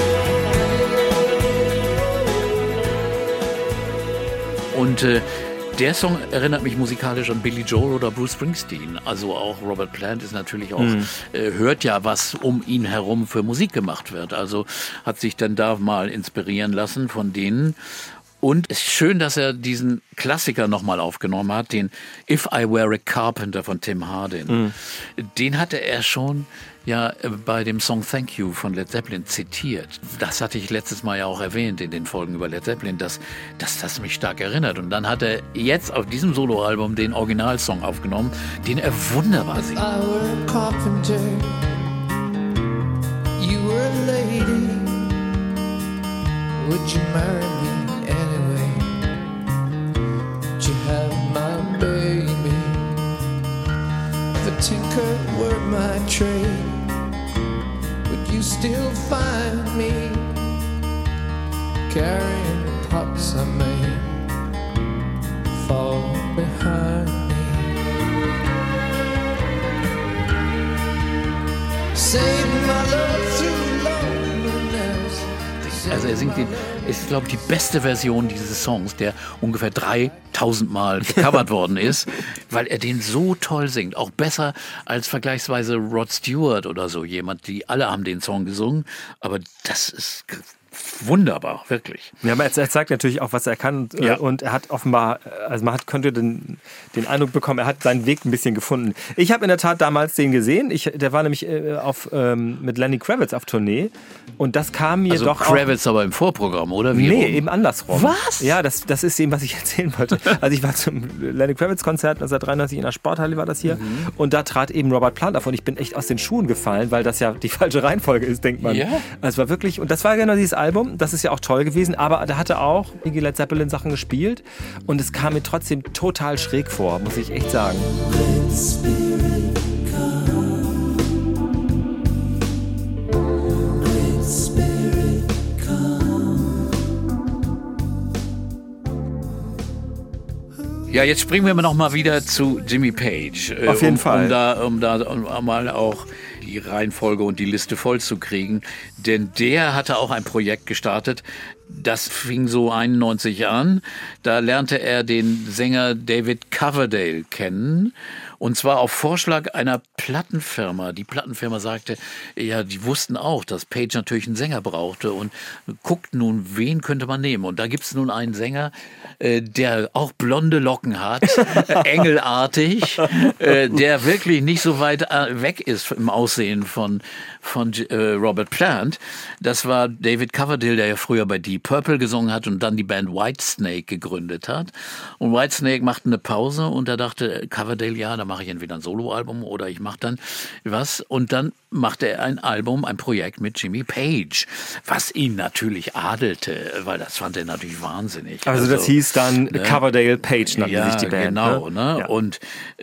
Und Der Song erinnert mich musikalisch an Billy Joel oder Bruce Springsteen. Also auch Robert Plant ist natürlich auch, hört ja, was um ihn herum für Musik gemacht wird. Also hat sich dann da mal inspirieren lassen von denen. Und es ist schön, dass er diesen Klassiker nochmal aufgenommen hat, den If I Were a Carpenter von Tim Hardin. Den hatte er schon bei dem Song Thank You von Led Zeppelin zitiert. Das hatte ich letztes Mal ja auch erwähnt in den Folgen über Led Zeppelin, dass das mich stark erinnert. Und dann hat er jetzt auf diesem Soloalbum den Originalsong aufgenommen, den er wunderbar singt. I were a carpenter, you were a lady, would you marry me anyway? Would you have my baby? If a tinker were my trade, would you still find me carrying pots I made fall behind me? Save my love through loneliness. Also er singt ist, glaube ich, die beste Version dieses Songs, der ungefähr 3000 Mal gecovert worden ist, weil er den so toll singt. Auch besser als vergleichsweise Rod Stewart oder so jemand. Die alle haben den Song gesungen, aber das ist wunderbar, wirklich. Ja, aber er zeigt natürlich auch, was er kann und er hat offenbar, also könnte den Eindruck bekommen, er hat seinen Weg ein bisschen gefunden. Ich habe in der Tat damals den gesehen, der war nämlich mit Lenny Kravitz auf Tournee und das kam mir also doch Kravitz aber im Vorprogramm, oder? Wie Nee, rum? eben andersrum. Was? Ja, das ist eben, was ich erzählen wollte. Also ich war zum Lenny Kravitz-Konzert 1993 in der Sporthalle war das hier und da trat eben Robert Plant auf und ich bin echt aus den Schuhen gefallen, weil das ja die falsche Reihenfolge ist, denkt man. Ja. Also es war wirklich, und das war genau dieses Album, das ist ja auch toll gewesen, aber da hatte auch die Led Zeppelin Sachen gespielt und es kam mir trotzdem total schräg vor, muss ich echt sagen. Ja, jetzt springen wir noch mal wieder zu Jimmy Page. Auf jeden Fall. Um mal auch die Reihenfolge und die Liste voll zu kriegen. Denn der hatte auch ein Projekt gestartet, das fing so 91 an. Da lernte er den Sänger David Coverdale kennen. Und zwar auf Vorschlag einer Plattenfirma. Die Plattenfirma sagte, ja, die wussten auch, dass Page natürlich einen Sänger brauchte und guckt nun, wen könnte man nehmen. Und da gibt es nun einen Sänger, der auch blonde Locken hat, engelartig, der wirklich nicht so weit weg ist im Aussehen von Robert Plant. Das war David Coverdale, der ja früher bei Deep Purple gesungen hat und dann die Band Whitesnake gegründet hat. Und Whitesnake machte eine Pause und da dachte Coverdale, ja, da mache ich entweder ein Soloalbum oder ich mache dann was. Und dann machte er ein Projekt mit Jimmy Page, was ihn natürlich adelte, weil das fand er natürlich wahnsinnig. Also das hieß dann Coverdale Page, nannte sich die Band. Genau, ne? Ja. Und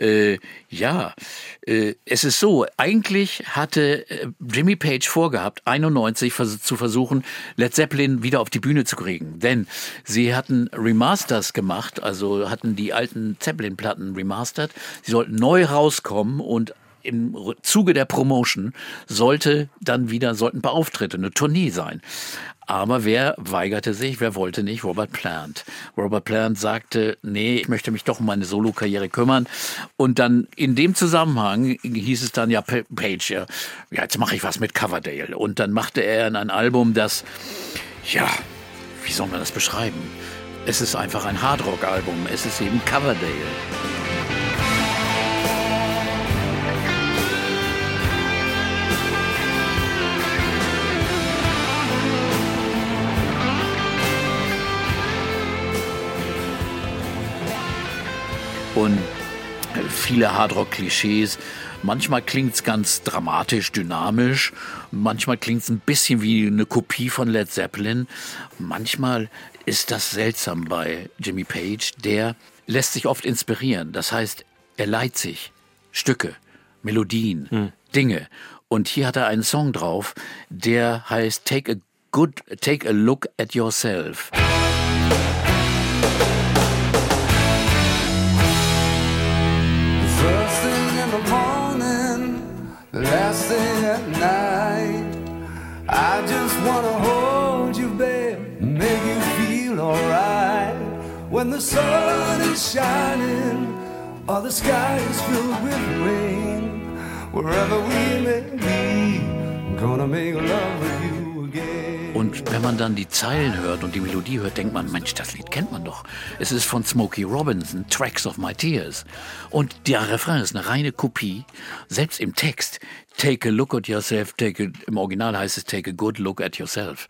es ist so, eigentlich hatte Jimmy Page vorgehabt, 91 zu versuchen, Led Zeppelin wieder auf die Bühne zu kriegen. Denn sie hatten Remasters gemacht, also hatten die alten Zeppelin-Platten remastert. Sie sollten neu rauskommen und im Zuge der Promotion sollten ein paar Auftritte, eine Tournee sein. Aber wer weigerte sich, wer wollte nicht? Robert Plant. Robert Plant sagte, nee, ich möchte mich doch um meine Solo-Karriere kümmern. Und dann in dem Zusammenhang hieß es dann, ja, Page, ja, jetzt mache ich was mit Coverdale. Und dann machte er ein Album, das, ja, wie soll man das beschreiben? Es ist einfach ein Hardrock-Album. Es ist eben Coverdale. Und viele Hardrock-Klischees. Manchmal klingt es ganz dramatisch, dynamisch. Manchmal klingt es ein bisschen wie eine Kopie von Led Zeppelin. Manchmal ist das seltsam bei Jimmy Page. Der lässt sich oft inspirieren. Das heißt, er leiht sich Stücke, Melodien, Dinge. Und hier hat er einen Song drauf, der heißt Take a Look at Yourself. First thing in the morning, last thing at night. I just wanna hold you, babe, make you feel alright. when the sun is shining or the sky is filled with rain, wherever we may be, I'm gonna make love with you again. Und wenn man dann die Zeilen hört und die Melodie hört, denkt man, Mensch, das Lied kennt man doch. Es ist von Smokey Robinson, Tracks of My Tears. Und der Refrain ist eine reine Kopie, selbst im Text. Take a look at yourself, im Original heißt es take a good look at yourself.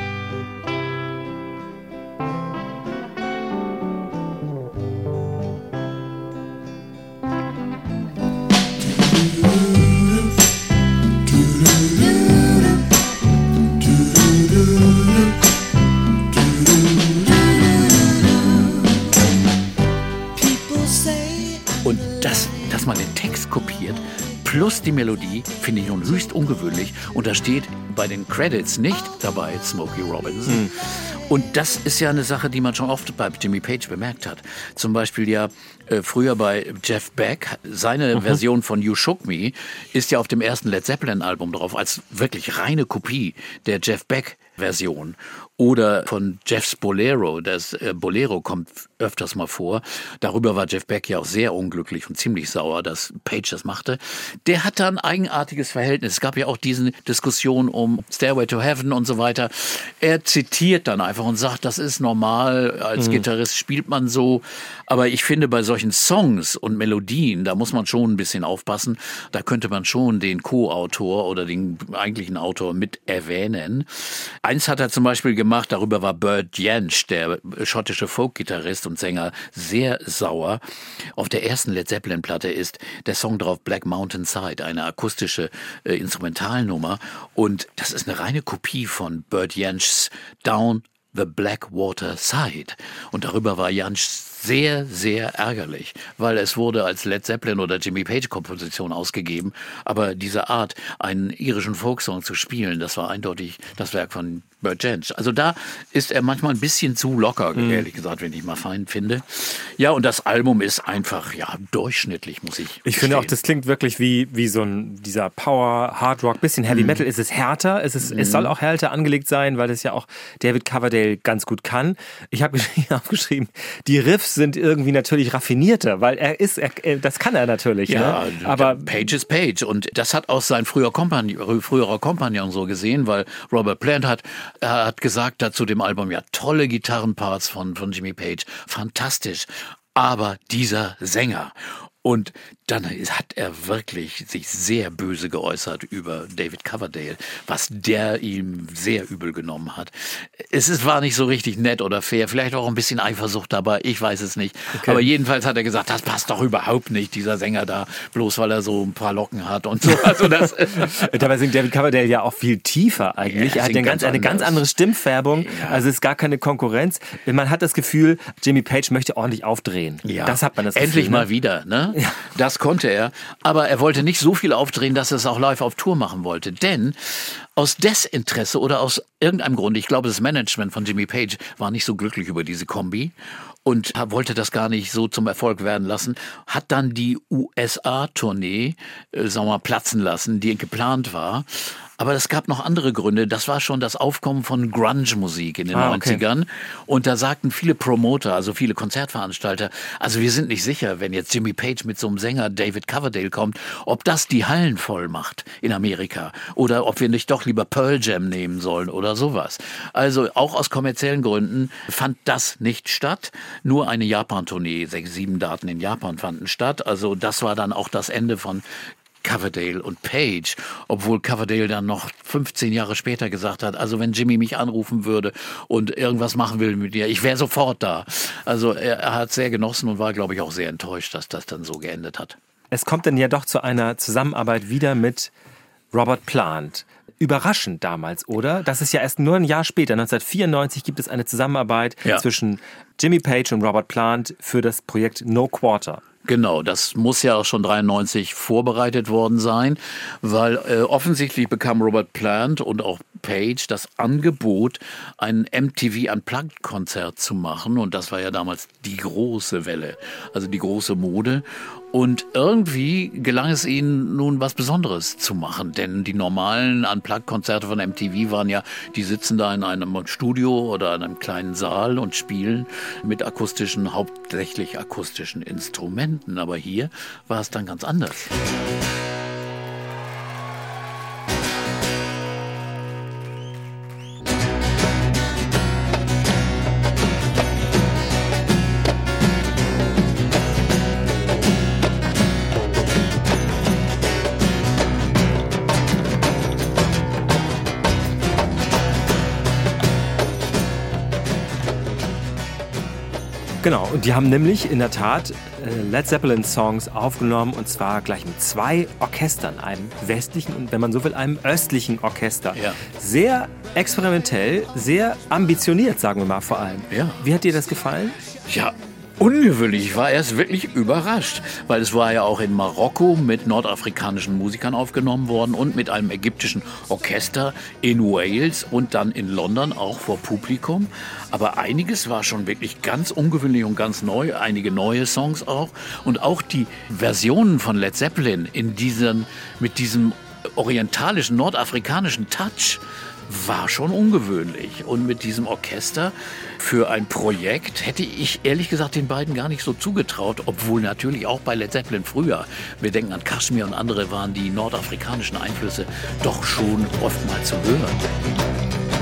Und dass man den Text kopiert, plus die Melodie, finde ich nun höchst ungewöhnlich. Und da steht bei den Credits nicht dabei Smokey Robinson. Und das ist ja eine Sache, die man schon oft bei Jimmy Page bemerkt hat. Zum Beispiel ja früher bei Jeff Beck. Seine Version von You Shook Me ist ja auf dem ersten Led Zeppelin-Album drauf, als wirklich reine Kopie der Jeff Beck-Version. Oder von Jeffs Bolero. Das Bolero kommt öfters mal vor. Darüber war Jeff Beck ja auch sehr unglücklich und ziemlich sauer, dass Page das machte. Der hat da ein eigenartiges Verhältnis. Es gab ja auch diese Diskussion um Stairway to Heaven und so weiter. Er zitiert dann einfach und sagt, das ist normal, als Gitarrist spielt man so. Aber ich finde, bei solchen Songs und Melodien, da muss man schon ein bisschen aufpassen. Da könnte man schon den Co-Autor oder den eigentlichen Autor mit erwähnen. Eins hat er zum Beispiel gemacht, darüber war Bert Jansch, der schottische Folk-Gitarrist und Sänger, sehr sauer. Auf der ersten Led Zeppelin-Platte ist der Song drauf Black Mountain Side, eine akustische Instrumentalnummer. Und das ist eine reine Kopie von Bert Janschs Down the Blackwater Side. Und darüber war Jansch sehr, sehr ärgerlich, weil es wurde als Led Zeppelin oder Jimmy Page Komposition ausgegeben. Aber diese Art, einen irischen Folksong zu spielen, das war eindeutig das Werk von Bert Jansch. Also da ist er manchmal ein bisschen zu locker, ehrlich gesagt, wenn ich mal fein finde. Ja, und das Album ist einfach, ja, durchschnittlich, muss ich Ich finde auch, das klingt wirklich wie so dieser Power, Hard Rock, bisschen Heavy Metal. Es ist härter, es soll auch härter angelegt sein, weil es ja auch David Coverdale ganz gut kann. Ich habe aufgeschrieben, die Riffs sind irgendwie natürlich raffinierter, weil das kann er natürlich. Ja, ne? Aber Page ist Page. Und das hat auch sein früherer Kompagnon so gesehen, weil Robert Plant hat gesagt dazu dem Album, ja, tolle Gitarrenparts von Jimmy Page, fantastisch. Aber dieser Sänger. Und dann hat er wirklich sich sehr böse geäußert über David Coverdale, was der ihm sehr übel genommen hat. War nicht so richtig nett oder fair, vielleicht auch ein bisschen Eifersucht dabei, ich weiß es nicht. Okay. Aber jedenfalls hat er gesagt, das passt doch überhaupt nicht, dieser Sänger da, bloß weil er so ein paar Locken hat und so. Also dabei singt David Coverdale ja auch viel tiefer eigentlich. Er hat eine ganz andere Stimmfärbung, also es ist gar keine Konkurrenz. Man hat das Gefühl, Jimmy Page möchte ordentlich aufdrehen. Ja. Das hat man das Gefühl. Endlich mal wieder, ne? Ja. Das konnte er, aber er wollte nicht so viel aufdrehen, dass er es auch live auf Tour machen wollte. Denn aus Desinteresse oder aus irgendeinem Grund, ich glaube, das Management von Jimmy Page war nicht so glücklich über diese Kombi und wollte das gar nicht so zum Erfolg werden lassen, hat dann die USA-Tournee, platzen lassen, die geplant war. Aber es gab noch andere Gründe. Das war schon das Aufkommen von Grunge-Musik in den 90ern. Und da sagten viele Promoter, also viele Konzertveranstalter, also wir sind nicht sicher, wenn jetzt Jimmy Page mit so einem Sänger David Coverdale kommt, ob das die Hallen voll macht in Amerika. Oder ob wir nicht doch lieber Pearl Jam nehmen sollen oder sowas. Also auch aus kommerziellen Gründen fand das nicht statt. Nur eine Japan-Tournee, 6-7 Daten in Japan fanden statt. Also das war dann auch das Ende von Coverdale und Page, obwohl Coverdale dann noch 15 Jahre später gesagt hat, also wenn Jimmy mich anrufen würde und irgendwas machen will mit dir, ich wäre sofort da. Also er hat sehr genossen und war, glaube ich, auch sehr enttäuscht, dass das dann so geendet hat. Es kommt dann ja doch zu einer Zusammenarbeit wieder mit Robert Plant. Überraschend damals, oder? Das ist ja erst nur ein Jahr später, 1994 gibt es eine Zusammenarbeit zwischen Jimmy Page und Robert Plant für das Projekt No Quarter. Genau, das muss ja auch schon 93 vorbereitet worden sein, weil offensichtlich bekam Robert Plant und auch Page das Angebot, ein MTV Unplugged-Konzert zu machen und das war ja damals die große Welle, also die große Mode Und irgendwie gelang es ihnen nun was Besonderes zu machen, denn die normalen Unplugged-Konzerte von MTV waren ja, die sitzen da in einem Studio oder in einem kleinen Saal und spielen mit hauptsächlich akustischen Instrumenten. Aber hier war es dann ganz anders. Genau, und die haben nämlich in der Tat Led Zeppelin Songs aufgenommen und zwar gleich mit 2 Orchestern, einem westlichen und, wenn man so will, einem östlichen Orchester. Ja. Sehr experimentell, sehr ambitioniert, sagen wir mal vor allem. Ja. Wie hat dir das gefallen? Ja, ungewöhnlich. Ich war erst wirklich überrascht, weil es war ja auch in Marokko mit nordafrikanischen Musikern aufgenommen worden und mit einem ägyptischen Orchester in Wales und dann in London auch vor Publikum. Aber einiges war schon wirklich ganz ungewöhnlich und ganz neu, einige neue Songs auch. Und auch die Versionen von Led Zeppelin mit diesem orientalischen, nordafrikanischen Touch war schon ungewöhnlich. Und mit diesem Orchester für ein Projekt hätte ich ehrlich gesagt den beiden gar nicht so zugetraut, obwohl natürlich auch bei Led Zeppelin früher, wir denken an Kashmir und andere, waren die nordafrikanischen Einflüsse doch schon oftmals zu hören.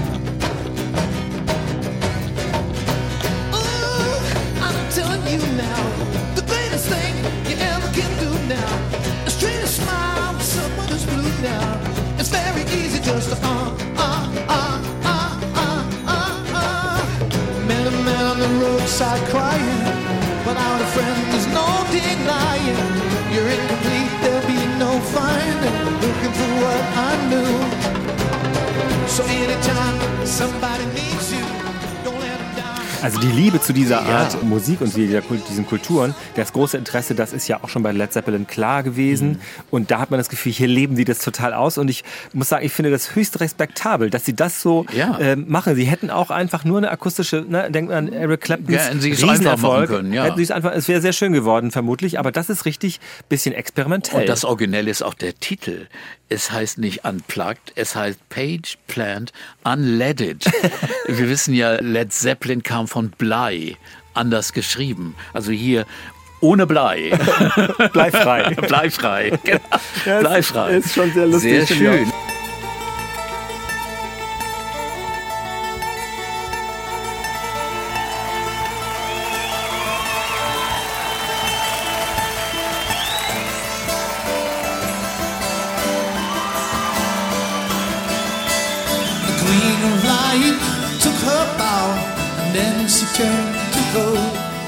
Roadside crying, without a friend there's no denying. You're incomplete, there'll be no finding. Looking for what I knew. So anytime somebody needs you, don't let them down. Also die Liebe zu dieser Art Musik und diesen Kulturen, das große Interesse, das ist ja auch schon bei Led Zeppelin klar gewesen. Und da hat man das Gefühl, hier leben die das total aus. Und ich muss sagen, ich finde das höchst respektabel, dass sie das so machen. Sie hätten auch einfach nur eine akustische, denkt man an Eric Claptons Riesenerfolg. Hätten sie es einfach, es wäre sehr schön geworden vermutlich, aber das ist richtig bisschen experimentell. Und das Originelle ist auch der Titel. Es heißt nicht Unplugged, es heißt Page Plant Unleaded. Wir wissen ja, Led Zeppelin kam von Blei, anders geschrieben. Also hier ohne Blei. Bleifrei. Bleifrei. Genau. Ja, Bleifrei. Ist schon sehr lustig. Sehr schön. Queen of Light took her bow, and then she turned to gold.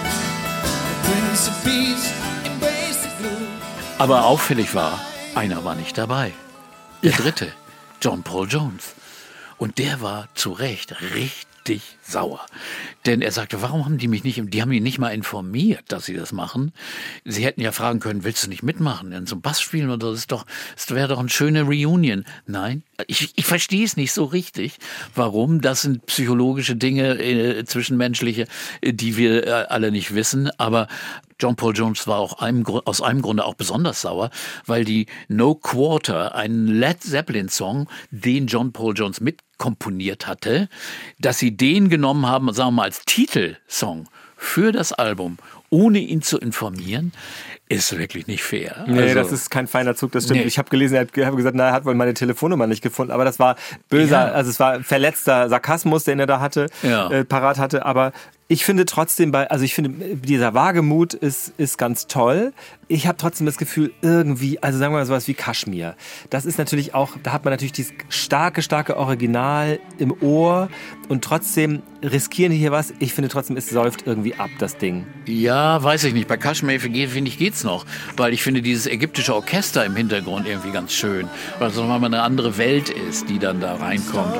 The Prince of Peace embraced the blue. Aber auffällig war, einer war nicht dabei. Der dritte, John Paul Jones. Und der war zu Recht richtig sauer. Denn er sagte, warum haben die haben ihn nicht mal informiert, dass sie das machen. Sie hätten ja fragen können, willst du nicht mitmachen in so einem Bass spielen oder das wäre doch eine schöne Reunion. Nein, ich verstehe es nicht so richtig. Warum? Das sind psychologische Dinge, zwischenmenschliche, die wir alle nicht wissen. Aber John Paul Jones war auch aus einem Grunde auch besonders sauer, weil die No Quarter, einen Led Zeppelin-Song, den John Paul Jones mitkomponiert hatte, dass sie den genommen haben, sagen wir mal, als Titelsong für das Album, ohne ihn zu informieren, ist wirklich nicht fair. Nee, also, das ist kein feiner Zug, das stimmt. Nee. Ich habe gelesen, er hat gesagt, er hat wohl meine Telefonnummer nicht gefunden, aber das war böser, also es war verletzter Sarkasmus, den er da hatte, parat hatte, aber ich finde trotzdem, dieser Wagemut ist ganz toll. Ich habe trotzdem das Gefühl, irgendwie, also sagen wir mal sowas wie Kashmir. Das ist natürlich auch, da hat man natürlich dieses starke Original im Ohr und trotzdem riskieren die hier was. Ich finde trotzdem, es säuft irgendwie ab, das Ding. Ja, weiß ich nicht. Bei Kashmir, finde ich, geht's noch. Weil ich finde dieses ägyptische Orchester im Hintergrund irgendwie ganz schön. Weil es nochmal eine andere Welt ist, die dann da reinkommt.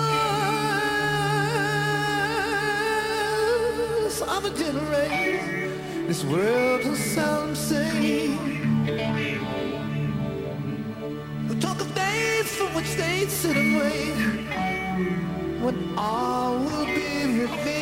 Of a generation this world will seldom see. We talk of days for which they sit and wait, when all will be revealed.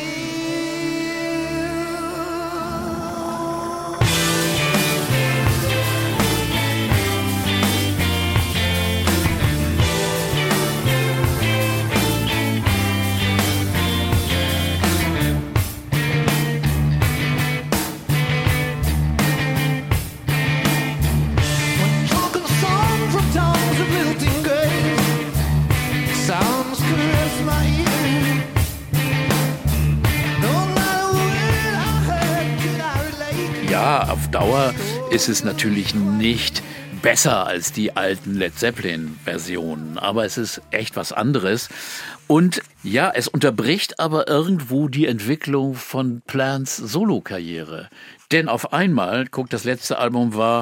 Ja, auf Dauer ist es natürlich nicht besser als die alten Led Zeppelin-Versionen, aber es ist echt was anderes. Und ja, es unterbricht aber irgendwo die Entwicklung von Plants Solo-Karriere. Denn auf einmal, guck, das letzte Album war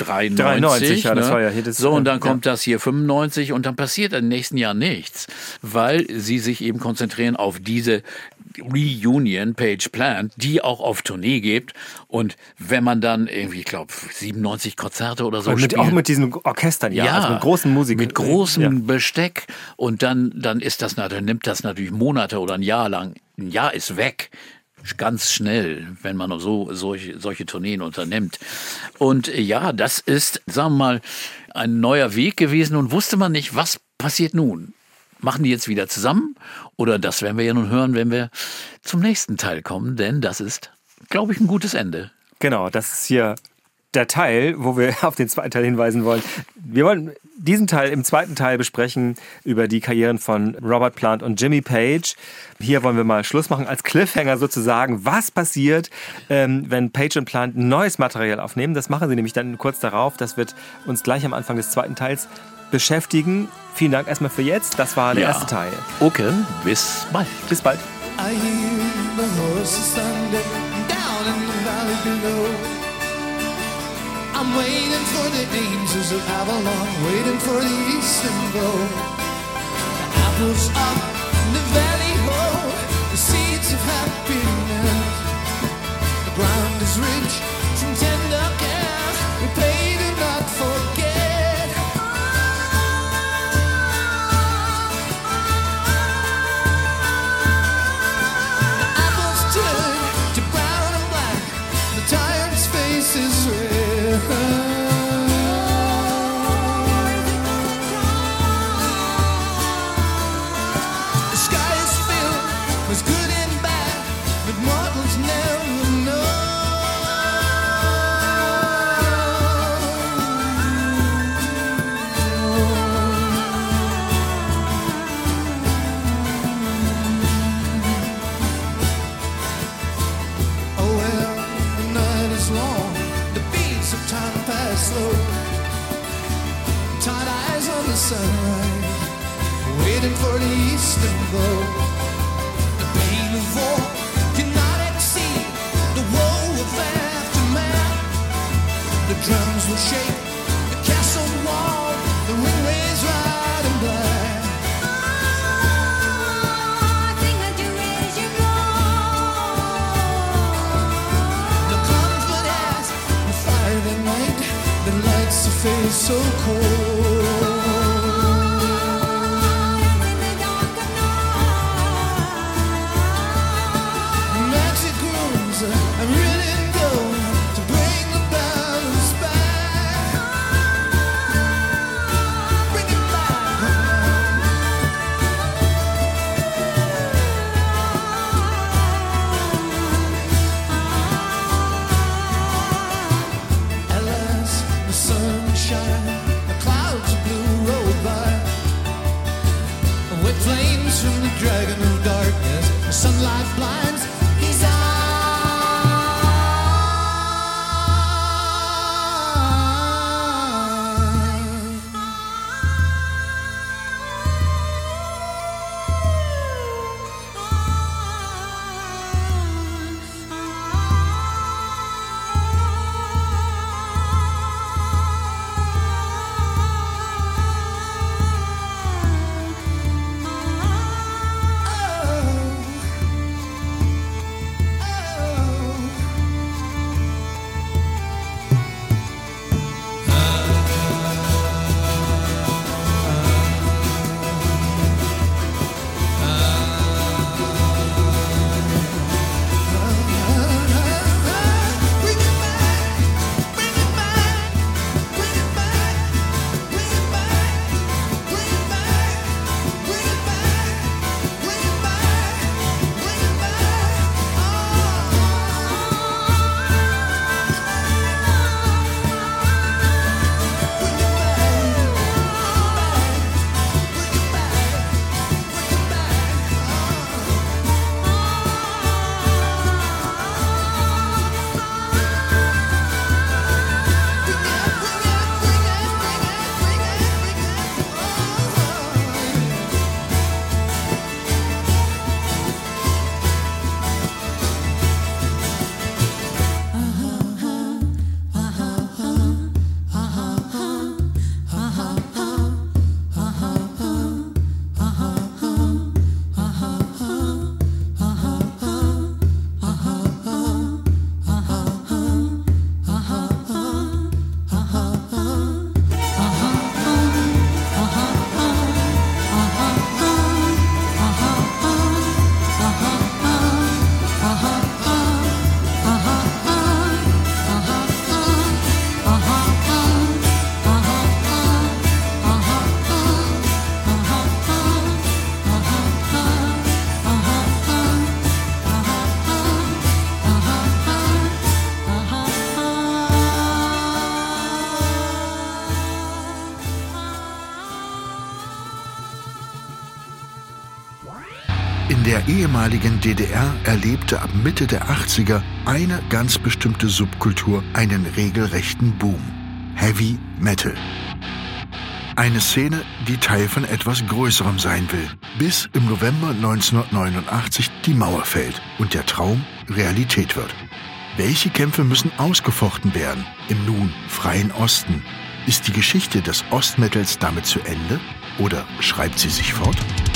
93, ja, ne? das war ja hier das, so, und dann kommt das hier 95 und dann passiert im nächsten Jahr nichts, weil sie sich eben konzentrieren auf diese Reunion, Page Plant, die auch auf Tournee gibt. Und wenn man dann irgendwie, ich glaube, 97 Konzerte oder so spielt. Auch mit diesen Orchestern, ja, also mit großen Musikern. Mit großem Besteck. Und dann ist das, dann nimmt das natürlich Monate oder ein Jahr lang. Ein Jahr ist weg. Ganz schnell, wenn man solche Tourneen unternimmt. Und ja, das ist, sagen wir mal, ein neuer Weg gewesen und wusste man nicht, was passiert nun. Machen die jetzt wieder zusammen? Oder das werden wir ja nun hören, wenn wir zum nächsten Teil kommen, denn das ist, glaube ich, ein gutes Ende. Genau, das ist hier der Teil, wo wir auf den zweiten Teil hinweisen wollen. Wir wollen diesen Teil im zweiten Teil besprechen über die Karrieren von Robert Plant und Jimmy Page. Hier wollen wir mal Schluss machen als Cliffhanger sozusagen. Was passiert, wenn Page und Plant neues Material aufnehmen? Das machen sie nämlich dann kurz darauf. Das wird uns gleich am Anfang des zweiten Teils beschäftigen. Vielen Dank erstmal für jetzt. Das war der erste Teil. Okay, bis bald. Bis bald. I hear the horses thunder down in the valley below. I'm waiting for the dangers of Avalon, waiting for the eastern glow. The apples up in the valley hold the seeds of happiness. The ground is rich from tender care. We pray to not forget. The apples turn to brown and black. The tired's face is red. The sky is filled with good and bad, but mortals never know. Oh well, the night is long, the beats of time pass slow. Tired eyes on the sunrise, waiting for the eastern glow. The pain of war cannot exceed the woe of aftermath. The drums will shake, the castle wall, the ringways ride and black. The comfort has the fire that night that lights the face so cold. Magic rooms are really known to bring the balance back. Bring it back. At last the sun shines, the clouds of blue roll by. With flames from the dragon of darkness, the sunlight blinds his eyes. In der ehemaligen DDR erlebte ab Mitte der 80er eine ganz bestimmte Subkultur einen regelrechten Boom. Heavy Metal. Eine Szene, die Teil von etwas Größerem sein will, bis im November 1989 die Mauer fällt und der Traum Realität wird. Welche Kämpfe müssen ausgefochten werden im nun freien Osten? Ist die Geschichte des Ostmetals damit zu Ende oder schreibt sie sich fort?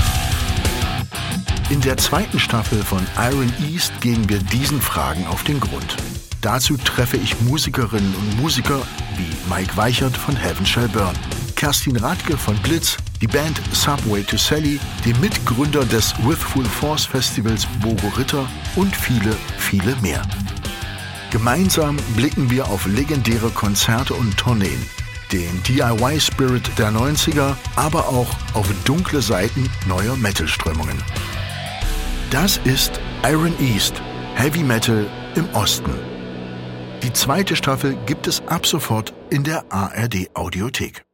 In der zweiten Staffel von Iron East gehen wir diesen Fragen auf den Grund. Dazu treffe ich Musikerinnen und Musiker wie Mike Weichert von Heaven Shall Burn, Kerstin Radke von Blitz, die Band Subway to Sally, den Mitgründer des With Full Force Festivals Bogo Ritter und viele, viele mehr. Gemeinsam blicken wir auf legendäre Konzerte und Tourneen, den DIY-Spirit der 90er, aber auch auf dunkle Seiten neuer Metal-Strömungen. Das ist Iron East, Heavy Metal im Osten. Die zweite Staffel gibt es ab sofort in der ARD Audiothek.